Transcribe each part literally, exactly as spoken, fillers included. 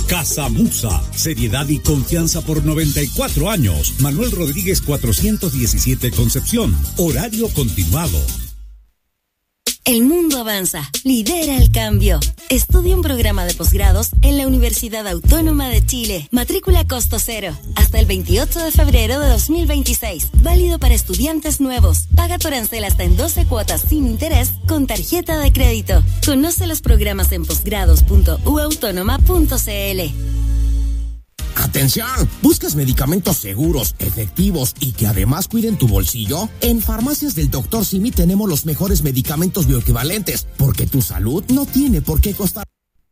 Casa Musa, seriedad y confianza por noventa y cuatro años. Manuel Rodríguez cuatrocientos diecisiete Concepción. Horario continuado. El mundo avanza, lidera el cambio. Estudia un programa de posgrados en la Universidad Autónoma de Chile. Matrícula costo cero. Hasta el veintiocho de febrero de dos mil veintiséis. Válido para estudiantes nuevos. Paga tu arancel hasta en doce cuotas sin interés con tarjeta de crédito. Conoce los programas en posgrados punto u autónoma punto c l. ¡Atención! ¿Buscas medicamentos seguros, efectivos y que además cuiden tu bolsillo? En Farmacias del doctor Simi tenemos los mejores medicamentos bioequivalentes, porque tu salud no tiene por qué costar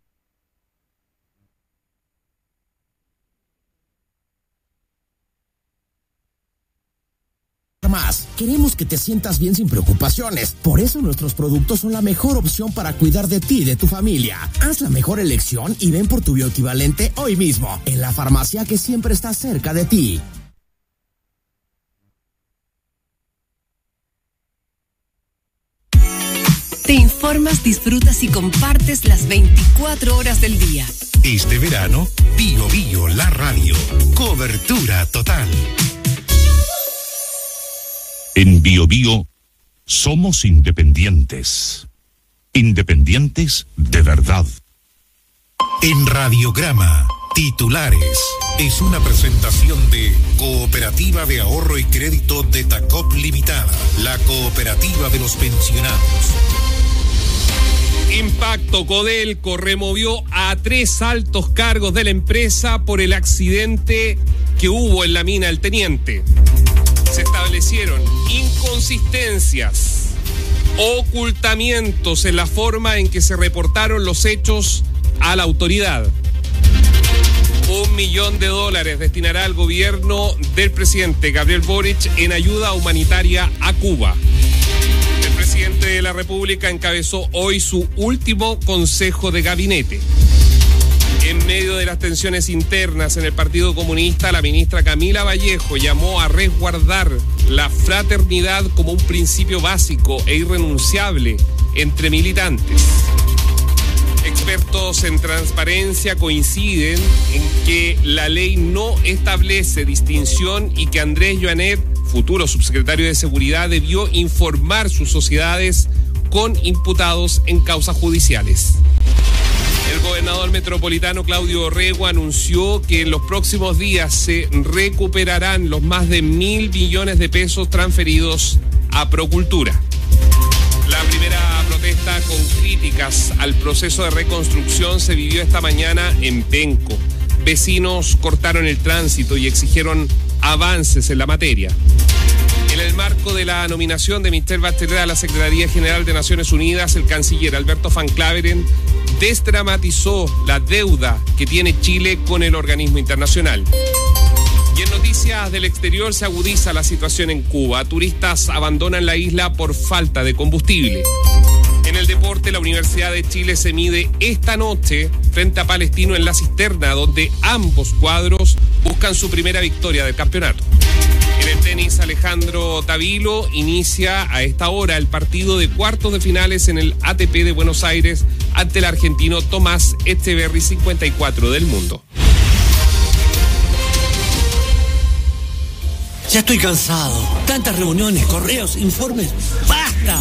más. Queremos que te sientas bien sin preocupaciones. Por eso nuestros productos son la mejor opción para cuidar de ti y de tu familia. Haz la mejor elección y ven por tu bioequivalente hoy mismo, en la farmacia que siempre está cerca de ti. Te informas, disfrutas y compartes las veinticuatro horas del día. Este verano, Bio Bio la radio. Cobertura total. En Bio Bio somos independientes. Independientes de verdad. En Radiograma, titulares. Es una presentación de Cooperativa de Ahorro y Crédito de Tacop Limitada, la cooperativa de los pensionados. Impacto. Codelco removió a tres altos cargos de la empresa por el accidente que hubo en la mina El Teniente. Se establecieron inconsistencias, ocultamientos en la forma en que se reportaron los hechos a la autoridad. Un millón de dólares destinará el gobierno del presidente Gabriel Boric en ayuda humanitaria a Cuba. El presidente de la República encabezó hoy su último consejo de gabinete. En medio de las tensiones internas en el Partido Comunista, la ministra Camila Vallejo llamó a resguardar la fraternidad como un principio básico e irrenunciable entre militantes. Expertos en transparencia coinciden en que la ley no establece distinción y que Andrés Joanet, futuro subsecretario de Seguridad, debió informar sus sociedades con imputados en causas judiciales. El gobernador metropolitano Claudio Orrego anunció que en los próximos días se recuperarán los más de mil millones de pesos transferidos a Procultura. La primera protesta con críticas al proceso de reconstrucción se vivió esta mañana en Penco. Vecinos cortaron el tránsito y exigieron avances en la materia. En el marco de la nominación de Michelle Bachelet a la Secretaría General de Naciones Unidas, el canciller Alberto Van Claveren desdramatizó la deuda que tiene Chile con el organismo internacional. Y en noticias del exterior se agudiza la situación en Cuba. Turistas abandonan la isla por falta de combustible. En el deporte, la Universidad de Chile se mide esta noche frente a Palestino en la Cisterna, donde ambos cuadros buscan su primera victoria del campeonato. En el tenis, Alejandro Tavilo inicia a esta hora el partido de cuartos de finales en el A T P de Buenos Aires ante el argentino Tomás Echeverry, cincuenta y cuatro del mundo. Ya estoy cansado. Tantas reuniones, correos, informes. ¡Basta!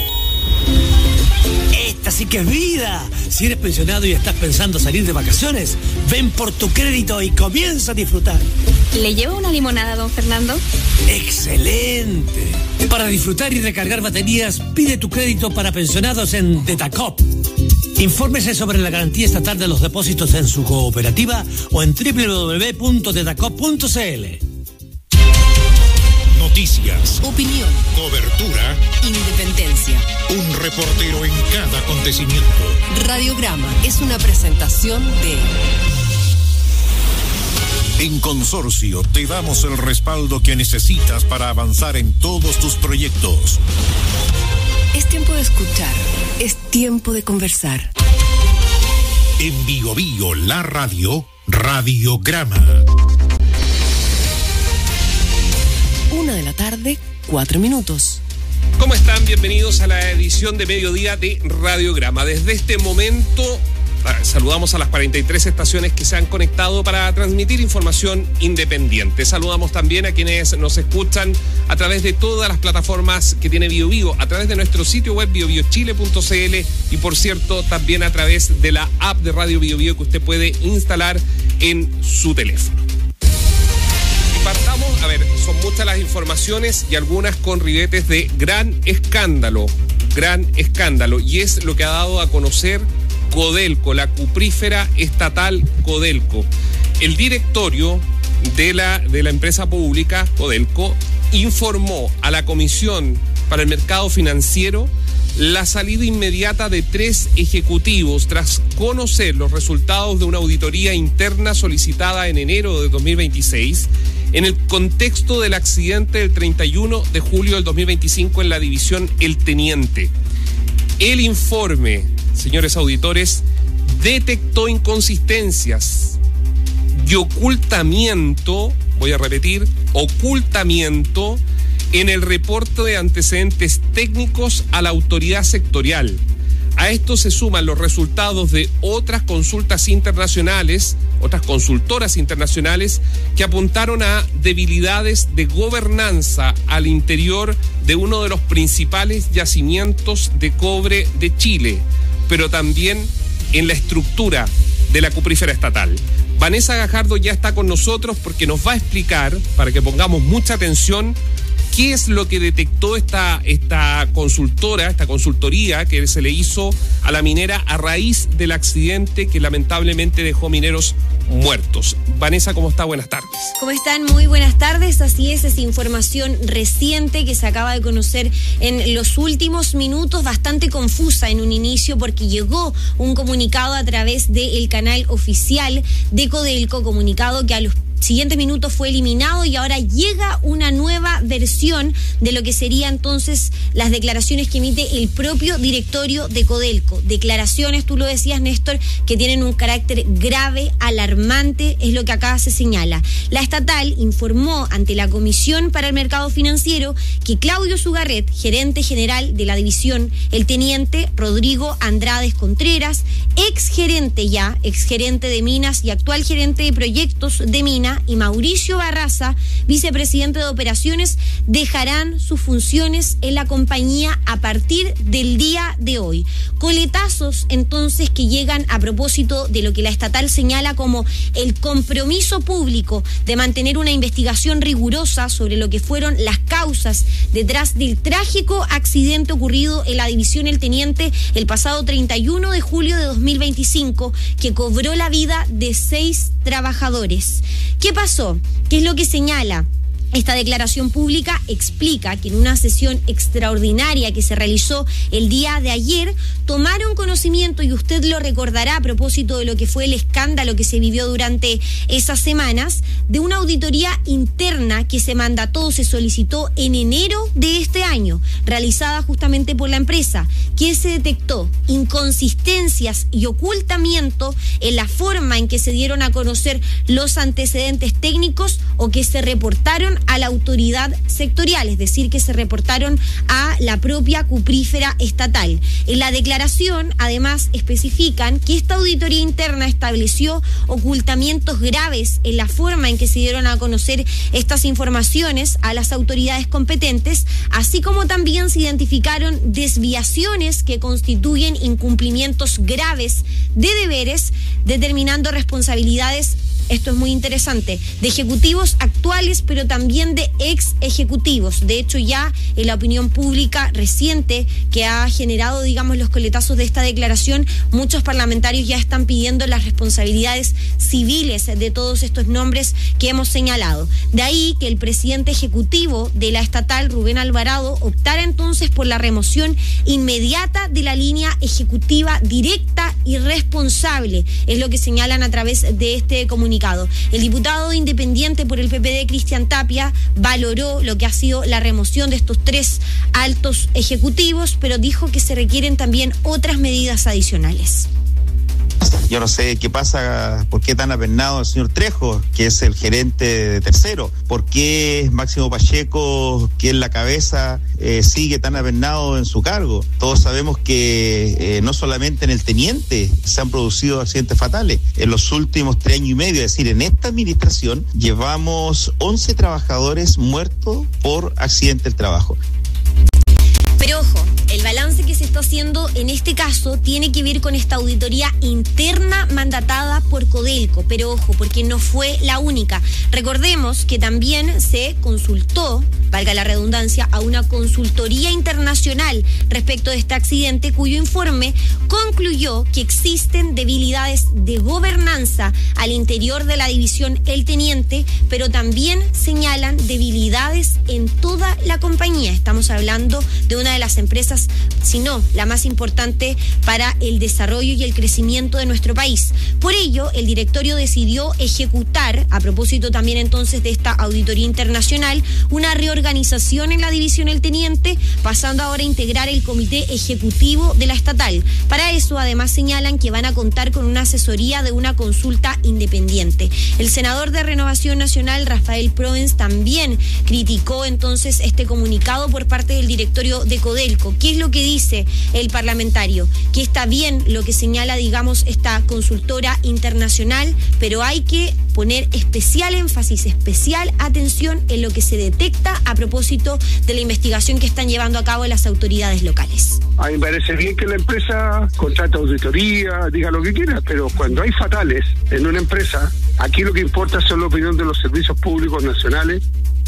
Esta sí que es vida. Si eres pensionado y estás pensando salir de vacaciones, ven por tu crédito y comienza a disfrutar. ¿Le llevo una limonada, don Fernando? ¡Excelente! Para disfrutar y recargar baterías, pide tu crédito para pensionados en Detacop. Infórmese sobre la garantía estatal de los depósitos en su cooperativa o en doble u doble u doble u punto detacop punto c l. Noticias, opinión, cobertura, independencia. Un reportero en cada acontecimiento. Radiograma es una presentación de... En Consorcio te damos el respaldo que necesitas para avanzar en todos tus proyectos. Es tiempo de escuchar, es tiempo de conversar. En Bio Bio la radio, Radiograma. Una de la tarde, cuatro minutos. ¿Cómo están? Bienvenidos a la edición de mediodía de Radiograma. Desde este momento saludamos a las cuarenta y tres estaciones que se han conectado para transmitir información independiente. Saludamos también a quienes nos escuchan a través de todas las plataformas que tiene Bio Bio, a través de nuestro sitio web bio bio chile punto c l y, por cierto, también a través de la app de Radio Bio Bio que usted puede instalar en su teléfono. Y partamos, a ver, son muchas las informaciones y algunas con ribetes de gran escándalo, gran escándalo, y es lo que ha dado a conocer Codelco, la cuprífera estatal Codelco. El directorio de la, de la empresa pública Codelco informó a la Comisión para el Mercado Financiero la salida inmediata de tres ejecutivos tras conocer los resultados de una auditoría interna solicitada en enero de dos mil veintiséis en el contexto del accidente del treinta y uno de julio del dos mil veinticinco en la división El Teniente. El informe, señores auditores, detectó inconsistencias y ocultamiento, voy a repetir, ocultamiento en el reporte de antecedentes técnicos a la autoridad sectorial. A esto se suman los resultados de otras consultas internacionales, otras consultoras internacionales, que apuntaron a debilidades de gobernanza al interior de uno de los principales yacimientos de cobre de Chile, pero también en la estructura de la cuprífera estatal. Vanessa Gajardo ya está con nosotros porque nos va a explicar, para que pongamos mucha atención, qué es lo que detectó esta, esta consultora, esta consultoría que se le hizo a la minera a raíz del accidente que lamentablemente dejó mineros muertos. Vanessa, ¿cómo está? Buenas tardes. ¿Cómo están? Muy buenas tardes. Así es, es información reciente que se acaba de conocer en los últimos minutos, bastante confusa en un inicio porque llegó un comunicado a través del canal oficial de Codelco, comunicado que a los siguientes minutos fue eliminado y ahora llega una nueva versión de lo que serían entonces las declaraciones que emite el propio directorio de Codelco. Declaraciones, tú lo decías, Néstor, que tienen un carácter grave, alarmante, es lo que acá se señala. La estatal informó ante la Comisión para el Mercado Financiero que Claudio Sugarret, gerente general de la división El Teniente, Rodrigo Andrades Contreras, ex gerente ya, ex gerente de Minas y actual gerente de proyectos de Minas, y Mauricio Barraza, vicepresidente de operaciones, dejarán sus funciones en la compañía a partir del día de hoy. Coletazos entonces que llegan a propósito de lo que la estatal señala como el compromiso público de mantener una investigación rigurosa sobre lo que fueron las causas detrás del trágico accidente ocurrido en la división El Teniente el pasado treinta y uno de julio de dos mil veinticinco, que cobró la vida de seis trabajadores. ¿Qué pasó? ¿Qué es lo que señala? Esta declaración pública explica que en una sesión extraordinaria que se realizó el día de ayer, tomaron conocimiento, y usted lo recordará a propósito de lo que fue el escándalo que se vivió durante esas semanas, de una auditoría interna que se mandató, se solicitó en enero de este año, realizada justamente por la empresa, que se detectó inconsistencias y ocultamiento en la forma en que se dieron a conocer los antecedentes técnicos o que se reportaron a la autoridad sectorial, es decir, que se reportaron a la propia cuprífera estatal. En la declaración, además, especifican que esta auditoría interna estableció ocultamientos graves en la forma en que se dieron a conocer estas informaciones a las autoridades competentes, así como también se identificaron desviaciones que constituyen incumplimientos graves de deberes, determinando responsabilidades, esto es muy interesante, de ejecutivos actuales, pero también de ex ejecutivos. De hecho, ya en la opinión pública reciente que ha generado, digamos, los coletazos de esta declaración, muchos parlamentarios ya están pidiendo las responsabilidades civiles de todos estos nombres que hemos señalado. De ahí que el presidente ejecutivo de la estatal, Rubén Alvarado, optara entonces por la remoción inmediata de la línea ejecutiva directa y responsable, es lo que señalan a través de este comunicado. El diputado independiente por el P P D, Cristian Tapia, valoró lo que ha sido la remoción de estos tres altos ejecutivos, pero dijo que se requieren también otras medidas adicionales. Yo no sé qué pasa, por qué tan apernado el señor Trejo, que es el gerente de Tercero. ¿Por qué Máximo Pacheco, que es la cabeza, eh, sigue tan apernado en su cargo? Todos sabemos que eh, no solamente en el Teniente se han producido accidentes fatales. En los últimos tres años y medio, es decir, en esta administración, llevamos once trabajadores muertos por accidente del trabajo. Pero ojo, el balance que se está haciendo en este caso tiene que ver con esta auditoría interna mandatada por Codelco, pero ojo, porque no fue la única. Recordemos que también se consultó, valga la redundancia, a una consultoría internacional respecto de este accidente, cuyo informe concluyó que existen debilidades de gobernanza al interior de la división El Teniente, pero también señalan debilidades en toda la compañía. Estamos hablando de una de las empresas, si no la más importante para el desarrollo y el crecimiento de nuestro país. Por ello, el directorio decidió ejecutar, a propósito también entonces de esta auditoría internacional, una reorganización en la división El Teniente, pasando ahora a integrar el comité ejecutivo de la estatal. Para eso, además, señalan que van a contar con una asesoría de una consulta independiente. El senador de Renovación Nacional, Rafael Proens, también criticó entonces este comunicado por parte del directorio de Codelco. ¿Qué es lo que dice el parlamentario? Que está bien lo que señala, digamos, esta consultora internacional, pero hay que poner especial énfasis, especial atención en lo que se detecta a propósito de la investigación que están llevando a cabo las autoridades locales. A mí me parece bien que la empresa contrate auditoría, diga lo que quiera, pero cuando hay fatales en una empresa, aquí lo que importa es la opinión de los servicios públicos nacionales.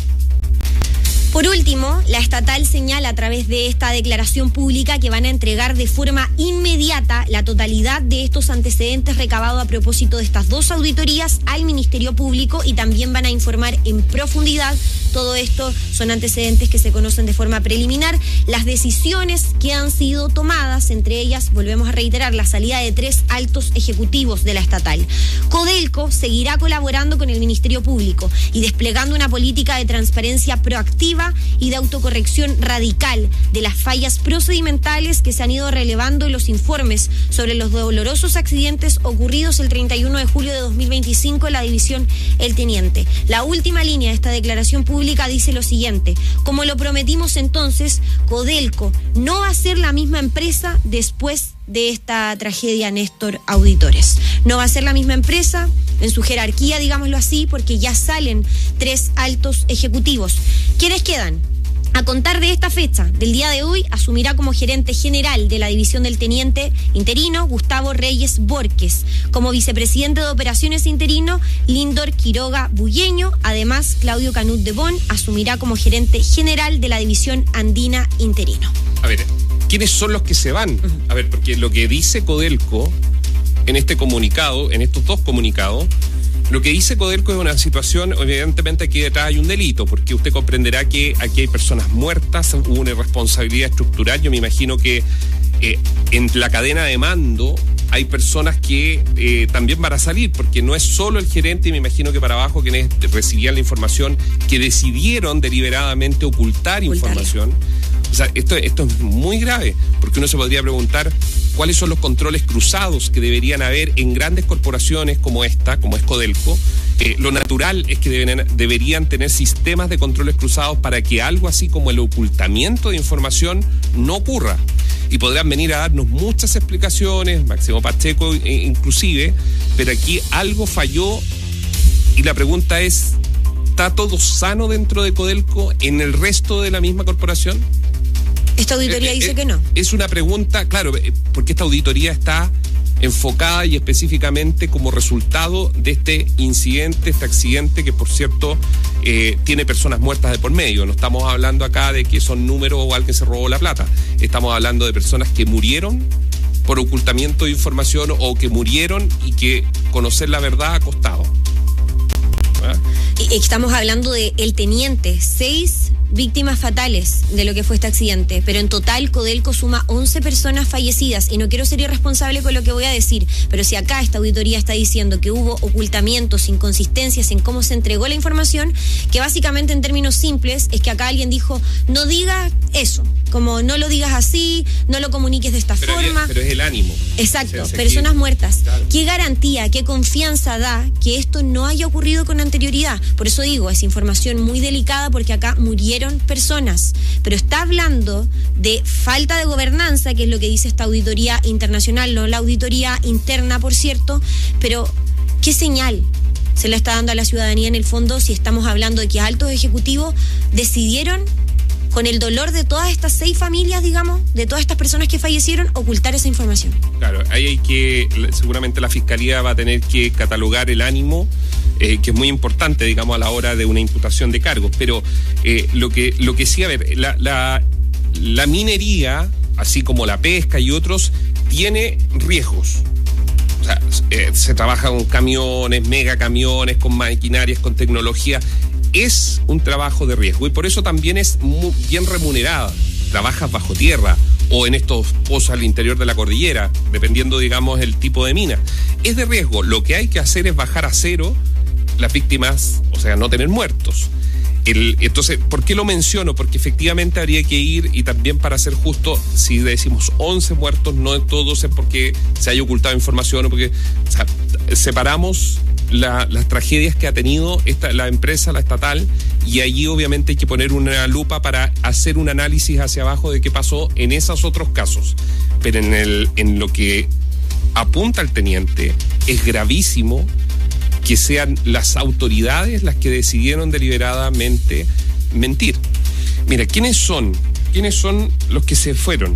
Por último, la estatal señala a través de esta declaración pública que van a entregar de forma inmediata la totalidad de estos antecedentes recabados a propósito de estas dos auditorías al Ministerio Público y también van a informar en profundidad. Todo esto son antecedentes que se conocen de forma preliminar, las decisiones que han sido tomadas, entre ellas, volvemos a reiterar, la salida de tres altos ejecutivos de la estatal. Codelco seguirá colaborando con el Ministerio Público y desplegando una política de transparencia proactiva y de autocorrección radical de las fallas procedimentales que se han ido relevando en los informes sobre los dolorosos accidentes ocurridos el treinta y uno de julio de dos mil veinticinco en la división El Teniente. La última línea de esta declaración pública dice lo siguiente: como lo prometimos entonces, Codelco no va a ser la misma empresa después de esta tragedia, Néstor Auditores. No va a ser la misma empresa en su jerarquía, digámoslo así, porque ya salen tres altos ejecutivos. ¿Quiénes quedan? A contar de esta fecha, del día de hoy, asumirá como gerente general de la división del Teniente interino Gustavo Reyes Borges. Como vicepresidente de operaciones interino, Lindor Quiroga Bulleño. Además, Claudio Canut de Bon asumirá como gerente general de la división andina interino. A ver, ¿quiénes son los que se van? Uh-huh. A ver, porque lo que dice Codelco en este comunicado, en estos dos comunicados, lo que dice Codelco es una situación, evidentemente aquí detrás hay un delito, porque usted comprenderá que aquí hay personas muertas, hubo una irresponsabilidad estructural. Yo me imagino que eh, en la cadena de mando hay personas que eh, también van a salir, porque no es solo el gerente, y me imagino que para abajo quienes recibían la información, que decidieron deliberadamente ocultar información. O sea, esto, esto es muy grave, porque uno se podría preguntar cuáles son los controles cruzados que deberían haber en grandes corporaciones como esta, como es Codelco. Eh, lo natural es que deben, deberían tener sistemas de controles cruzados para que algo así como el ocultamiento de información no ocurra. Y podrán venir a darnos muchas explicaciones, Máximo Pacheco inclusive, pero aquí algo falló y la pregunta es, ¿está todo sano dentro de Codelco en el resto de la misma corporación? Esta auditoría eh, dice eh, que no. Es una pregunta, claro, porque esta auditoría está enfocada y específicamente como resultado de este incidente, este accidente que, por cierto, eh, tiene personas muertas de por medio. No estamos hablando acá de que son números o alguien se robó la plata. Estamos hablando de personas que murieron por ocultamiento de información o que murieron y que conocer la verdad ha costado. ¿Ah? Estamos hablando de El Teniente, seis víctimas fatales de lo que fue este accidente, pero en total Codelco suma once personas fallecidas, y no quiero ser irresponsable con lo que voy a decir, pero si acá esta auditoría está diciendo que hubo ocultamientos, inconsistencias en cómo se entregó la información, que básicamente en términos simples es que acá alguien dijo, no diga eso, como no lo digas así, no lo comuniques de esta pero forma. Es, pero es el ánimo. Exacto, o sea, personas que, muertas. Claro. ¿Qué garantía, qué confianza da que esto no haya ocurrido con anterioridad? Por eso digo, es información muy delicada porque acá murieron personas, pero está hablando de falta de gobernanza, que es lo que dice esta auditoría internacional, no la auditoría interna, por cierto, pero ¿qué señal se le está dando a la ciudadanía en el fondo si estamos hablando de que altos ejecutivos decidieron, con el dolor de todas estas seis familias, digamos, de todas estas personas que fallecieron, ocultar esa información? Claro, ahí hay que, seguramente la Fiscalía va a tener que catalogar el ánimo, eh, que es muy importante, digamos, a la hora de una imputación de cargos, pero eh, lo que lo que sí, a ver, la, la, la minería, así como la pesca y otros, tiene riesgos. O sea, eh, se trabaja con camiones, megacamiones, con maquinarias, con tecnología. Es un trabajo de riesgo y por eso también es muy bien remunerada. Trabajas bajo tierra o en estos pozos al interior de la cordillera, dependiendo, digamos, el tipo de mina. Es de riesgo. Lo que hay que hacer es bajar a cero las víctimas, o sea, no tener muertos. El, entonces, ¿por qué lo menciono? Porque efectivamente habría que ir, y también para ser justo, si decimos once muertos, no todos es porque se haya ocultado información o porque, o sea, separamos la, las tragedias que ha tenido esta, la empresa, la estatal, y allí obviamente hay que poner una lupa para hacer un análisis hacia abajo de qué pasó en esos otros casos. Pero en, el, en lo que apunta el teniente, es gravísimo que sean las autoridades las que decidieron deliberadamente mentir. Mira, ¿quiénes son? ¿Quiénes son los que se fueron?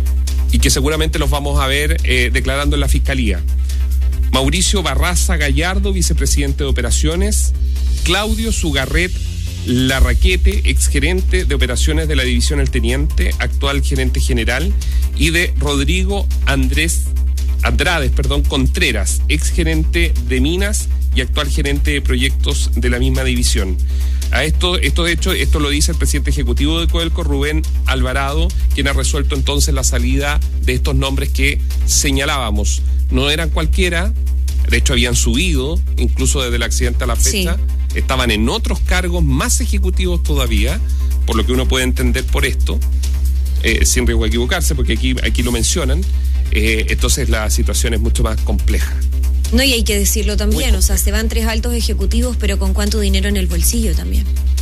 Y que seguramente los vamos a ver eh, declarando en la Fiscalía. Mauricio Barraza Gallardo, vicepresidente de Operaciones. Claudio Sugarret Larraquete, exgerente de Operaciones de la División El Teniente, actual gerente general. Y de Rodrigo Andrés Andrades, perdón, Contreras, exgerente de Minas y actual gerente de proyectos de la misma división. A esto, esto de hecho, esto lo dice el presidente ejecutivo de Codelco, Rubén Alvarado, quien ha resuelto entonces la salida de estos nombres que señalábamos. No eran cualquiera, de hecho habían subido, incluso desde el accidente a la fecha, sí. Estaban en otros cargos más ejecutivos todavía, por lo que uno puede entender por esto, eh, sin riesgo de equivocarse, porque aquí, aquí lo mencionan. Eh, entonces la situación es mucho más compleja. No, y hay que decirlo también, o sea, se van tres altos ejecutivos, pero con cuánto dinero en el bolsillo también.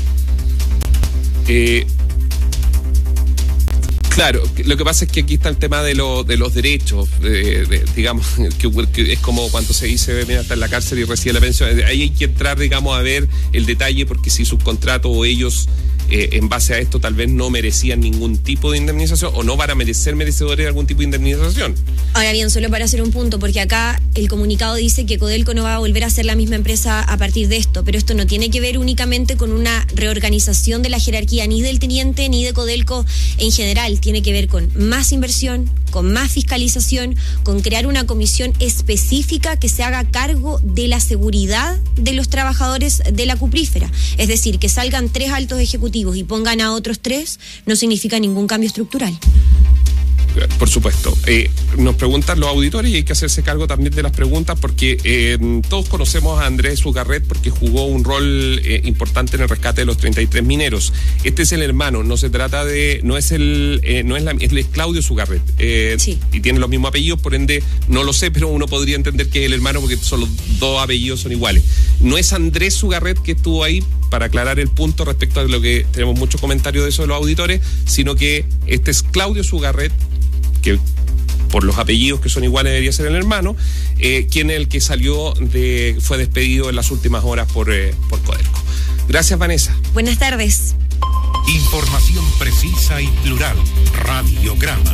Eh, claro, lo que pasa es que aquí está el tema de, lo, de los derechos, de, de, digamos, que, que es como cuando se dice, mira, está en la cárcel y recibe la pensión. Ahí hay que entrar, digamos, a ver el detalle, porque si sus contratos o ellos, eh, en base a esto, tal vez no merecían ningún tipo de indemnización o no van a merecer merecedores de algún tipo de indemnización. Ahora bien, solo para hacer un punto, porque acá el comunicado dice que Codelco no va a volver a ser la misma empresa a partir de esto, pero esto no tiene que ver únicamente con una reorganización de la jerarquía ni del teniente ni de Codelco en general. Tiene que ver con más inversión, con más fiscalización, con crear una comisión específica que se haga cargo de la seguridad de los trabajadores de la cuprífera. Es decir, que salgan tres altos ejecutivos y pongan a otros tres no significa ningún cambio estructural. Por supuesto. Eh, nos preguntan los auditores y hay que hacerse cargo también de las preguntas porque eh, todos conocemos a Andrés Sugarret porque jugó un rol eh, importante en el rescate de los treinta y tres mineros. Este es el hermano, no se trata de, no es el, eh, no es la, es Claudio Sugarret. Eh, sí. Y tiene los mismos apellidos, por ende no lo sé, pero uno podría entender que es el hermano porque son los dos apellidos son iguales. No es Andrés Sugarret que estuvo ahí, para aclarar el punto respecto a lo que tenemos muchos comentarios de eso de los auditores, sino que este es Claudio Sugarret, que por los apellidos que son iguales debería ser el hermano, eh, quien es el que salió de, fue despedido en las últimas horas por, eh, por Codelco. Gracias, Vanessa. Buenas tardes. Información precisa y plural. Radiograma.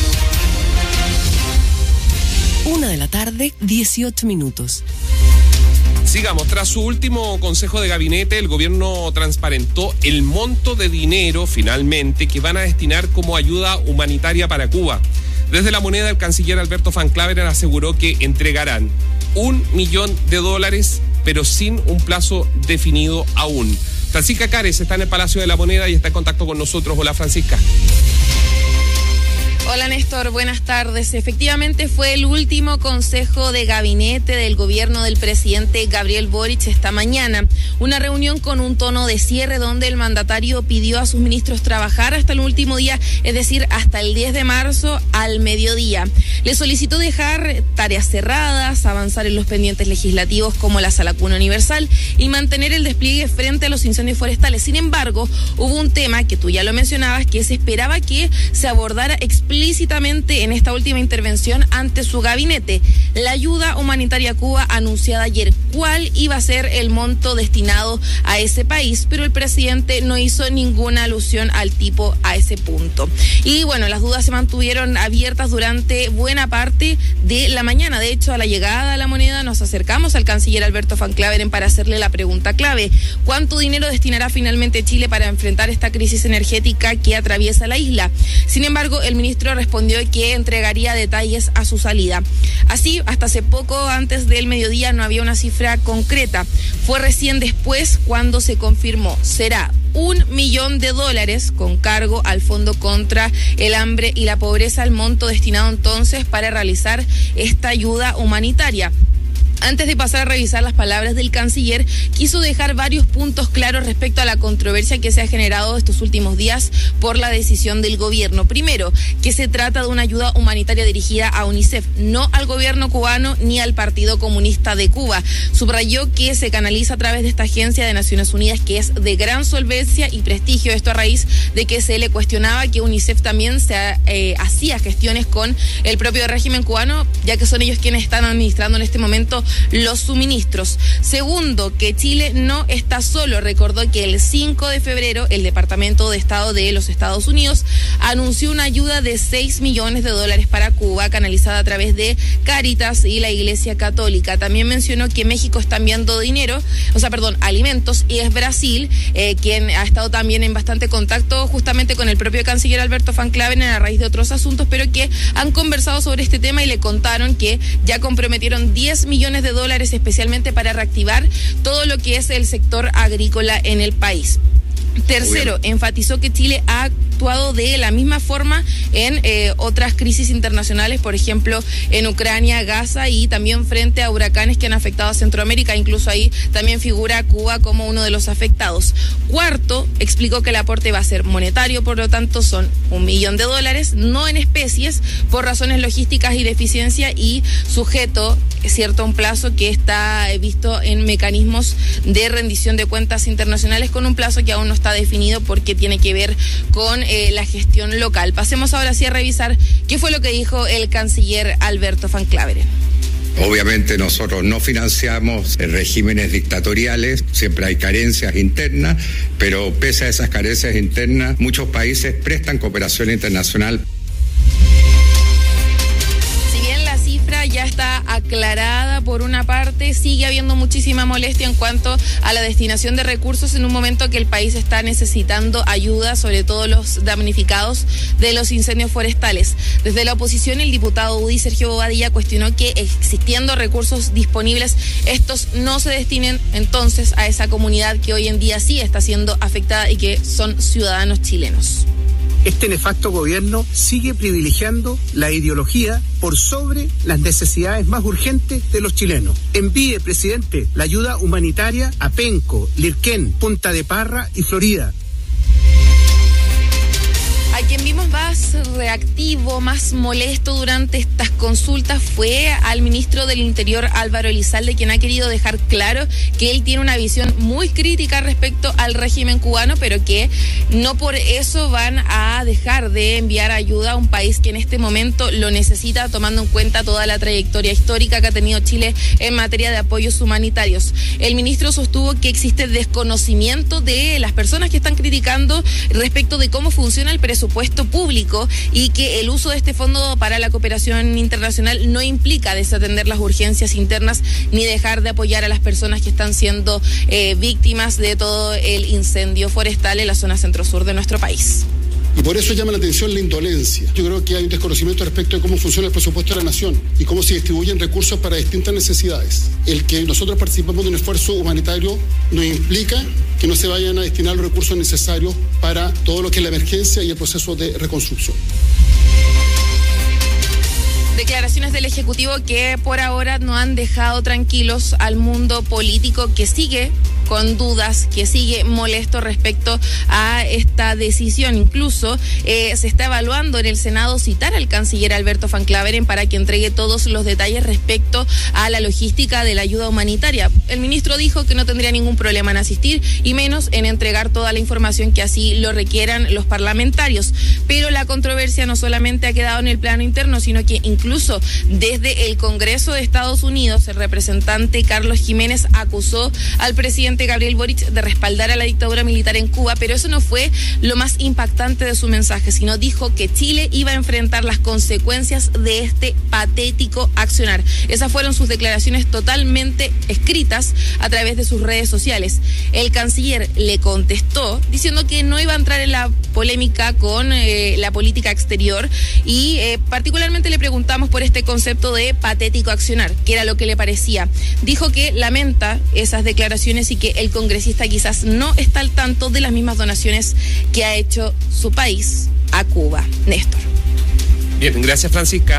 Una de la tarde, dieciocho minutos. Sigamos, tras su último consejo de gabinete, el gobierno transparentó el monto de dinero, finalmente, que van a destinar como ayuda humanitaria para Cuba. Desde La Moneda, el canciller Alberto Van Claveren aseguró que entregarán un millón de dólares, pero sin un plazo definido aún. Francisca Cares está en el Palacio de La Moneda y está en contacto con nosotros. Hola, Francisca. Hola Néstor, buenas tardes. Efectivamente fue el último consejo de gabinete del gobierno del presidente Gabriel Boric esta mañana. Una reunión con un tono de cierre donde el mandatario pidió a sus ministros trabajar hasta el último día, es decir, hasta el diez de marzo al mediodía. Le solicitó dejar tareas cerradas, avanzar en los pendientes legislativos como la Sala Cuna Universal y mantener el despliegue frente a los incendios forestales. Sin embargo, hubo un tema que tú ya lo mencionabas, que se esperaba que se abordara explícitamente en esta última intervención ante su gabinete: la ayuda humanitaria a Cuba anunciada ayer. ¿Cuál iba a ser el monto destinado a ese país? Pero el presidente no hizo ninguna alusión al tipo a ese punto. Y bueno, las dudas se mantuvieron abiertas durante buena parte de la mañana. De hecho, a la llegada a La Moneda nos acercamos al canciller Alberto Van Claveren para hacerle la pregunta clave: ¿cuánto dinero destinará finalmente Chile para enfrentar esta crisis energética que atraviesa la isla? Sin embargo, el ministro respondió que entregaría detalles a su salida. Así, hasta hace poco antes del mediodía no había una cifra concreta. Fue recién después cuando se confirmó: será un millón de dólares con cargo al Fondo contra el Hambre y la Pobreza, el monto destinado entonces para realizar esta ayuda humanitaria. Antes de pasar a revisar las palabras del canciller, quiso dejar varios puntos claros respecto a la controversia que se ha generado estos últimos días por la decisión del gobierno. Primero, que se trata de una ayuda humanitaria dirigida a UNICEF, no al gobierno cubano ni al Partido Comunista de Cuba. Subrayó que se canaliza a través de esta agencia de Naciones Unidas, que es de gran solvencia y prestigio. Esto a raíz de que se le cuestionaba que UNICEF también se eh, hacía gestiones con el propio régimen cubano, ya que son ellos quienes están administrando en este momento los suministros. Segundo, que Chile no está solo. Recordó que el cinco de febrero el Departamento de Estado de los Estados Unidos anunció una ayuda de seis millones de dólares para Cuba, canalizada a través de Cáritas y la Iglesia Católica. También mencionó que México está enviando dinero, o sea, perdón, alimentos, y es Brasil eh, quien ha estado también en bastante contacto justamente con el propio canciller Alberto Van Claveren a raíz de otros asuntos, pero que han conversado sobre este tema y le contaron que ya comprometieron diez millones de dólares especialmente para reactivar todo lo que es el sector agrícola en el país. Tercero, enfatizó que Chile ha actuado de la misma forma en eh, otras crisis internacionales, por ejemplo, en Ucrania, Gaza, y también frente a huracanes que han afectado a Centroamérica. Incluso ahí también figura Cuba como uno de los afectados. Cuarto, explicó que el aporte va a ser monetario, por lo tanto son un millón de dólares, no en especies, por razones logísticas y de eficiencia, y sujeto, es cierto, a un plazo que está visto en mecanismos de rendición de cuentas internacionales, con un plazo que aún no está definido porque tiene que ver con eh, la gestión local. Pasemos ahora sí a revisar qué fue lo que dijo el canciller Alberto Van Claveren. Obviamente nosotros no financiamos regímenes dictatoriales, siempre hay carencias internas, pero pese a esas carencias internas, muchos países prestan cooperación internacional. Ya está aclarada por una parte, sigue habiendo muchísima molestia en cuanto a la destinación de recursos en un momento que el país está necesitando ayuda, sobre todo los damnificados de los incendios forestales. Desde la oposición, el diputado U D I, Sergio Bobadilla, cuestionó que existiendo recursos disponibles, estos no se destinen entonces a esa comunidad que hoy en día sí está siendo afectada y que son ciudadanos chilenos. Este nefasto gobierno sigue privilegiando la ideología por sobre las necesidades más urgentes de los chilenos. Envíe, presidente, la ayuda humanitaria a Penco, Lirquén, Punta de Parra y Florida. A quien vimos más reactivo, más molesto durante estas consultas fue al ministro del Interior, Álvaro Elizalde, quien ha querido dejar claro que él tiene una visión muy crítica respecto al régimen cubano, pero que no por eso van a dejar de enviar ayuda a un país que en este momento lo necesita, tomando en cuenta toda la trayectoria histórica que ha tenido Chile en materia de apoyos humanitarios. El ministro sostuvo que existe desconocimiento de las personas que están criticando respecto de cómo funciona el presupuesto presupuesto público y que el uso de este fondo para la cooperación internacional no implica desatender las urgencias internas ni dejar de apoyar a las personas que están siendo eh, víctimas de todo el incendio forestal en la zona centro-sur de nuestro país. Y por eso llama la atención la indolencia. Yo creo que hay un desconocimiento respecto de cómo funciona el presupuesto de la nación y cómo se distribuyen recursos para distintas necesidades. El que nosotros participemos de un esfuerzo humanitario no implica que no se vayan a destinar los recursos necesarios para todo lo que es la emergencia y el proceso de reconstrucción. Declaraciones del Ejecutivo que por ahora no han dejado tranquilos al mundo político, que sigue con dudas, que sigue molesto respecto a esta decisión. Incluso eh, se está evaluando en el Senado citar al canciller Alberto Van Claveren para que entregue todos los detalles respecto a la logística de la ayuda humanitaria. El ministro dijo que no tendría ningún problema en asistir y menos en entregar toda la información que así lo requieran los parlamentarios. Pero la controversia no solamente ha quedado en el plano interno, sino que incluso desde el Congreso de Estados Unidos, el representante Carlos Jiménez acusó al presidente Gabriel Boric de respaldar a la dictadura militar en Cuba, pero eso no fue lo más impactante de su mensaje, sino dijo que Chile iba a enfrentar las consecuencias de este patético accionar. Esas fueron sus declaraciones totalmente escritas a través de sus redes sociales. El canciller le contestó diciendo que no iba a entrar en la polémica con eh, la política exterior y eh, particularmente le preguntamos por este concepto de patético accionar, que era lo que le parecía. Dijo que lamenta esas declaraciones y que el congresista quizás no está al tanto de las mismas donaciones que ha hecho su país a Cuba. Néstor. Bien, gracias Francisca.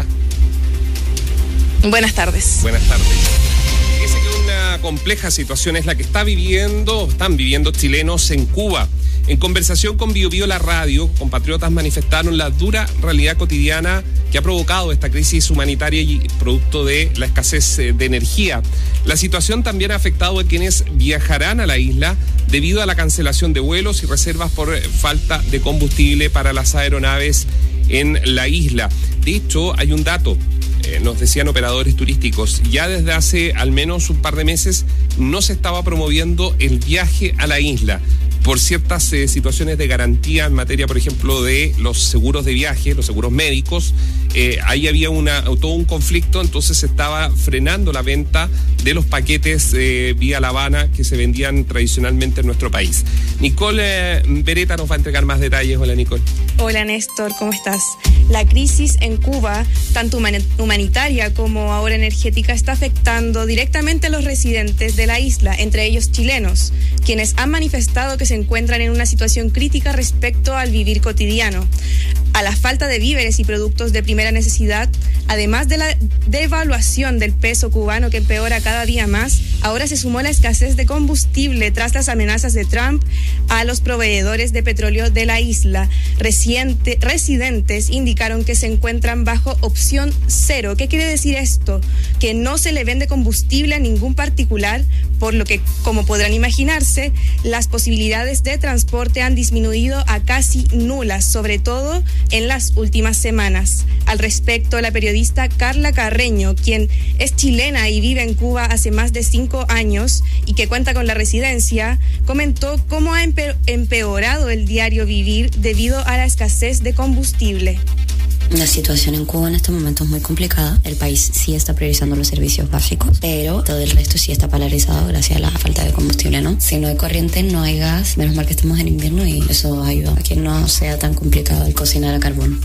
Buenas tardes. Buenas tardes. Fíjese que una compleja situación es la que está viviendo, están viviendo chilenos en Cuba. En conversación con Bio Bio La Radio, compatriotas manifestaron la dura realidad cotidiana que ha provocado esta crisis humanitaria y producto de la escasez de energía. La situación también ha afectado a quienes viajarán a la isla debido a la cancelación de vuelos y reservas por falta de combustible para las aeronaves en la isla. De hecho, hay un dato. Eh, nos decían operadores turísticos, ya desde hace al menos un par de meses no se estaba promoviendo el viaje a la isla por ciertas eh, situaciones de garantía en materia, por ejemplo, de los seguros de viaje, los seguros médicos. Eh, ahí había una, todo un conflicto, entonces se estaba frenando la venta de los paquetes eh, vía La Habana que se vendían tradicionalmente en nuestro país. Nicole eh, Beretta nos va a entregar más detalles. Hola, Nicole. Hola, Néstor, ¿cómo estás? La crisis en Cuba, tanto humanitaria como ahora energética, está afectando directamente a los residentes de la isla, entre ellos chilenos, quienes han manifestado que se encuentran en una situación crítica respecto al vivir cotidiano, a la falta de víveres y productos de primera necesidad, además de la devaluación del peso cubano que empeora cada día más. Ahora se sumó la escasez de combustible tras las amenazas de Trump a los proveedores de petróleo de la isla. Reciente, residentes indicaron que se encuentran bajo opción cero. ¿Qué quiere decir esto? Que no se le vende combustible a ningún particular, por lo que, como podrán imaginarse, las posibilidades de transporte han disminuido a casi nulas, sobre todo en las últimas semanas. Al respecto, la periodista Carla Carreño, quien es chilena y vive en Cuba hace más de cinco años y que cuenta con la residencia, comentó cómo ha empeorado el diario vivir debido a la escasez de combustible. La situación en Cuba en este momento es muy complicada. El país sí está priorizando los servicios básicos, pero todo el resto sí está paralizado gracias a la falta de combustible, ¿no? Si no hay corriente, no hay gas. Menos mal que estamos en invierno y eso ayuda a que no sea tan complicado el cocinar a carbón.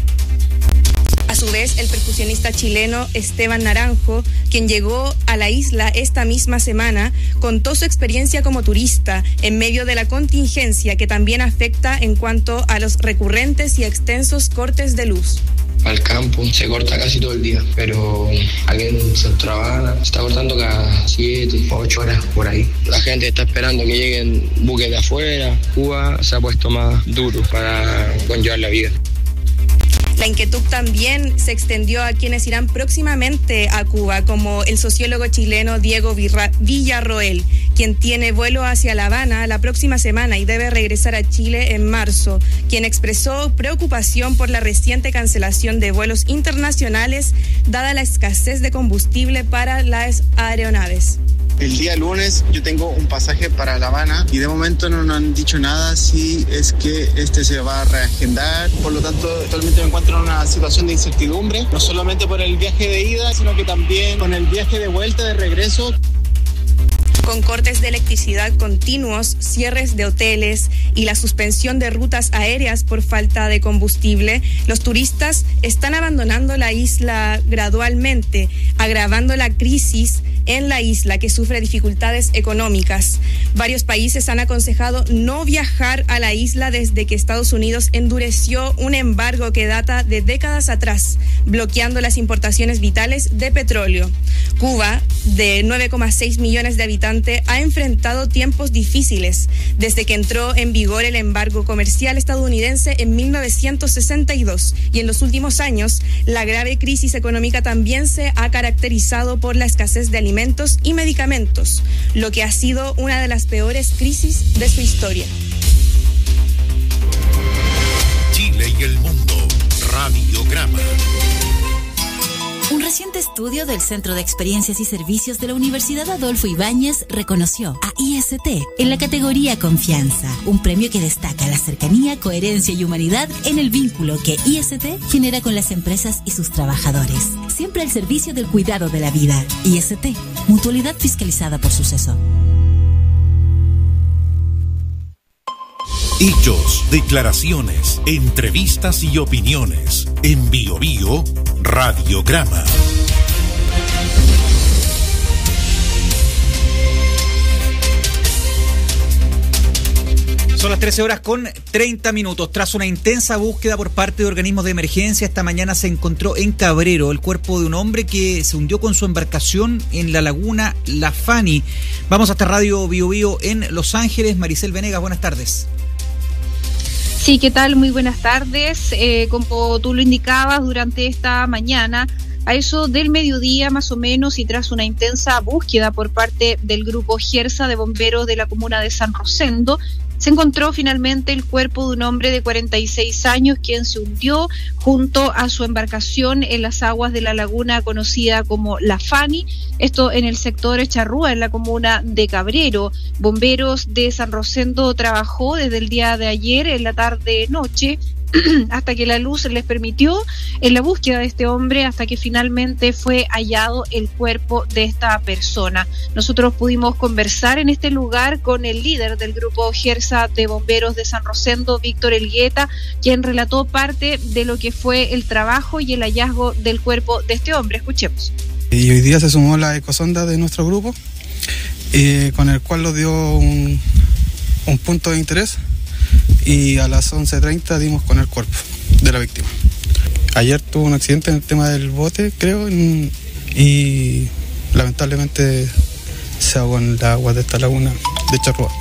A su vez, el percusionista chileno Esteban Naranjo, quien llegó a la isla esta misma semana, contó su experiencia como turista en medio de la contingencia que también afecta en cuanto a los recurrentes y extensos cortes de luz. Al campo se corta casi todo el día, pero aquí en Centro Habana se está cortando cada siete, ocho horas por ahí. La gente está esperando que lleguen buques de afuera. Cuba se ha puesto más duro para conllevar la vida. La inquietud también se extendió a quienes irán próximamente a Cuba, como el sociólogo chileno Diego Villarroel, quien tiene vuelo hacia La Habana la próxima semana y debe regresar a Chile en marzo, quien expresó preocupación por la reciente cancelación de vuelos internacionales dada la escasez de combustible para las aeronaves. El día lunes yo tengo un pasaje para La Habana y de momento no nos han dicho nada si es que este se va a reagendar. Por lo tanto, actualmente me encuentro en una situación de incertidumbre, no solamente por el viaje de ida, sino que también con el viaje de vuelta, de regreso. Con cortes de electricidad continuos, cierres de hoteles y la suspensión de rutas aéreas por falta de combustible, los turistas están abandonando la isla gradualmente, agravando la crisis en la isla que sufre dificultades económicas. Varios países han aconsejado no viajar a la isla desde que Estados Unidos endureció un embargo que data de décadas atrás, bloqueando las importaciones vitales de petróleo. Cuba, de nueve coma seis millones de habitantes, ha enfrentado tiempos difíciles desde que entró en vigor el embargo comercial estadounidense en mil novecientos sesenta y dos, y en los últimos años la grave crisis económica también se ha caracterizado por la escasez de alimentos y medicamentos, lo que ha sido una de las peores crisis de su historia. Chile y el mundo, Radiograma. Un reciente estudio del Centro de Experiencias y Servicios de la Universidad Adolfo Ibáñez reconoció a I S T en la categoría Confianza, un premio que destaca la cercanía, coherencia y humanidad en el vínculo que I S T genera con las empresas y sus trabajadores, siempre al servicio del cuidado de la vida. I S T, mutualidad fiscalizada por Suceso. Hechos, declaraciones, entrevistas y opiniones. En Bio Bio, Radiograma. Son las trece horas con treinta minutos. Tras una intensa búsqueda por parte de organismos de emergencia, esta mañana se encontró en Cabrero el cuerpo de un hombre que se hundió con su embarcación en la laguna La Fani. Vamos hasta Radio Bio Bio en Los Ángeles. Maricel Venegas, buenas tardes. Sí, ¿qué tal? Muy buenas tardes. Eh, como tú lo indicabas, durante esta mañana, a eso del mediodía más o menos, y tras una intensa búsqueda por parte del grupo GERSA de bomberos de la comuna de San Rosendo, se encontró finalmente el cuerpo de un hombre de cuarenta y seis años quien se hundió junto a su embarcación en las aguas de la laguna conocida como La Fani, esto en el sector Charrúa, en la comuna de Cabrero. Bomberos de San Rosendo trabajó desde el día de ayer en la tarde-noche hasta que la luz les permitió en la búsqueda de este hombre, hasta que finalmente fue hallado el cuerpo de esta persona. Nosotros pudimos conversar en este lugar con el líder del grupo GERSA de bomberos de San Rosendo, Víctor Elgueta, quien relató parte de lo que fue el trabajo y el hallazgo del cuerpo de este hombre. Escuchemos. Y hoy día se sumó la ecosonda de nuestro grupo, eh, con el cual nos dio un, un punto de interés, y a las once treinta dimos con el cuerpo de la víctima. Ayer tuvo un accidente en el tema del bote, creo, en, y lamentablemente se ahogó en el agua de esta laguna de Charrúa.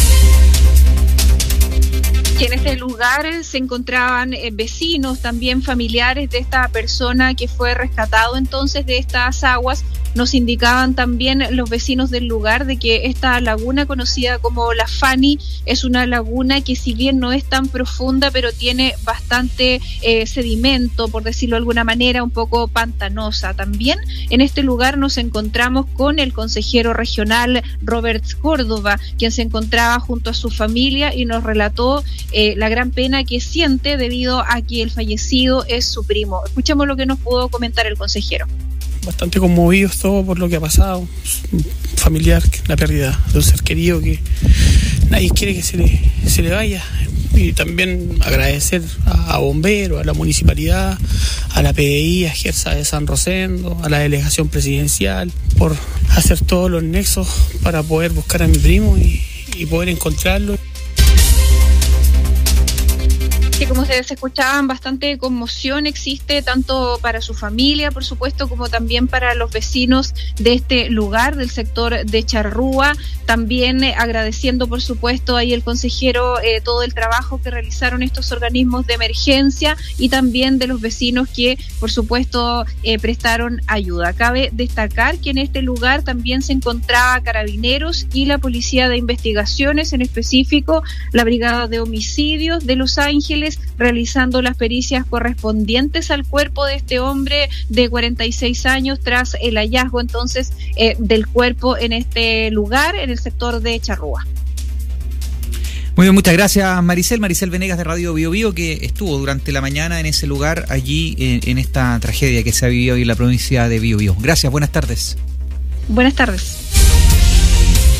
Que en este lugar se encontraban eh, vecinos, también familiares de esta persona que fue rescatado entonces de estas aguas. Nos indicaban también los vecinos del lugar de que esta laguna conocida como La Fani es una laguna que, si bien no es tan profunda, pero tiene bastante eh, sedimento, por decirlo de alguna manera, un poco pantanosa. También en este lugar nos encontramos con el consejero regional Robert Córdoba, quien se encontraba junto a su familia y nos relató eh, la gran pena que siente debido a que el fallecido es su primo. Escuchemos lo que nos pudo comentar el consejero. Bastante conmovidos todo por lo que ha pasado, familiar, la pérdida de un ser querido que nadie quiere que se le, se le vaya. Y también agradecer a, a Bomberos, a la Municipalidad, a la P D I, a GERSA de San Rosendo, a la Delegación Presidencial, por hacer todos los nexos para poder buscar a mi primo y, y poder encontrarlo. Que como ustedes escuchaban, bastante conmoción existe tanto para su familia, por supuesto, como también para los vecinos de este lugar, del sector de Charrúa. También eh, agradeciendo, por supuesto, ahí el consejero eh, todo el trabajo que realizaron estos organismos de emergencia, y también de los vecinos que, por supuesto, eh, prestaron ayuda. Cabe destacar que en este lugar también se encontraba Carabineros y la Policía de Investigaciones, en específico la Brigada de Homicidios de Los Ángeles, realizando las pericias correspondientes al cuerpo de este hombre de cuarenta y seis años, tras el hallazgo entonces eh, del cuerpo en este lugar, en el sector de Charrúa. Muy bien, muchas gracias Maricel, Maricel Venegas de Radio Bio Bio, que estuvo durante la mañana en ese lugar, allí en, en esta tragedia que se ha vivido hoy en la provincia de Bio Bio. Gracias, buenas tardes. Buenas tardes.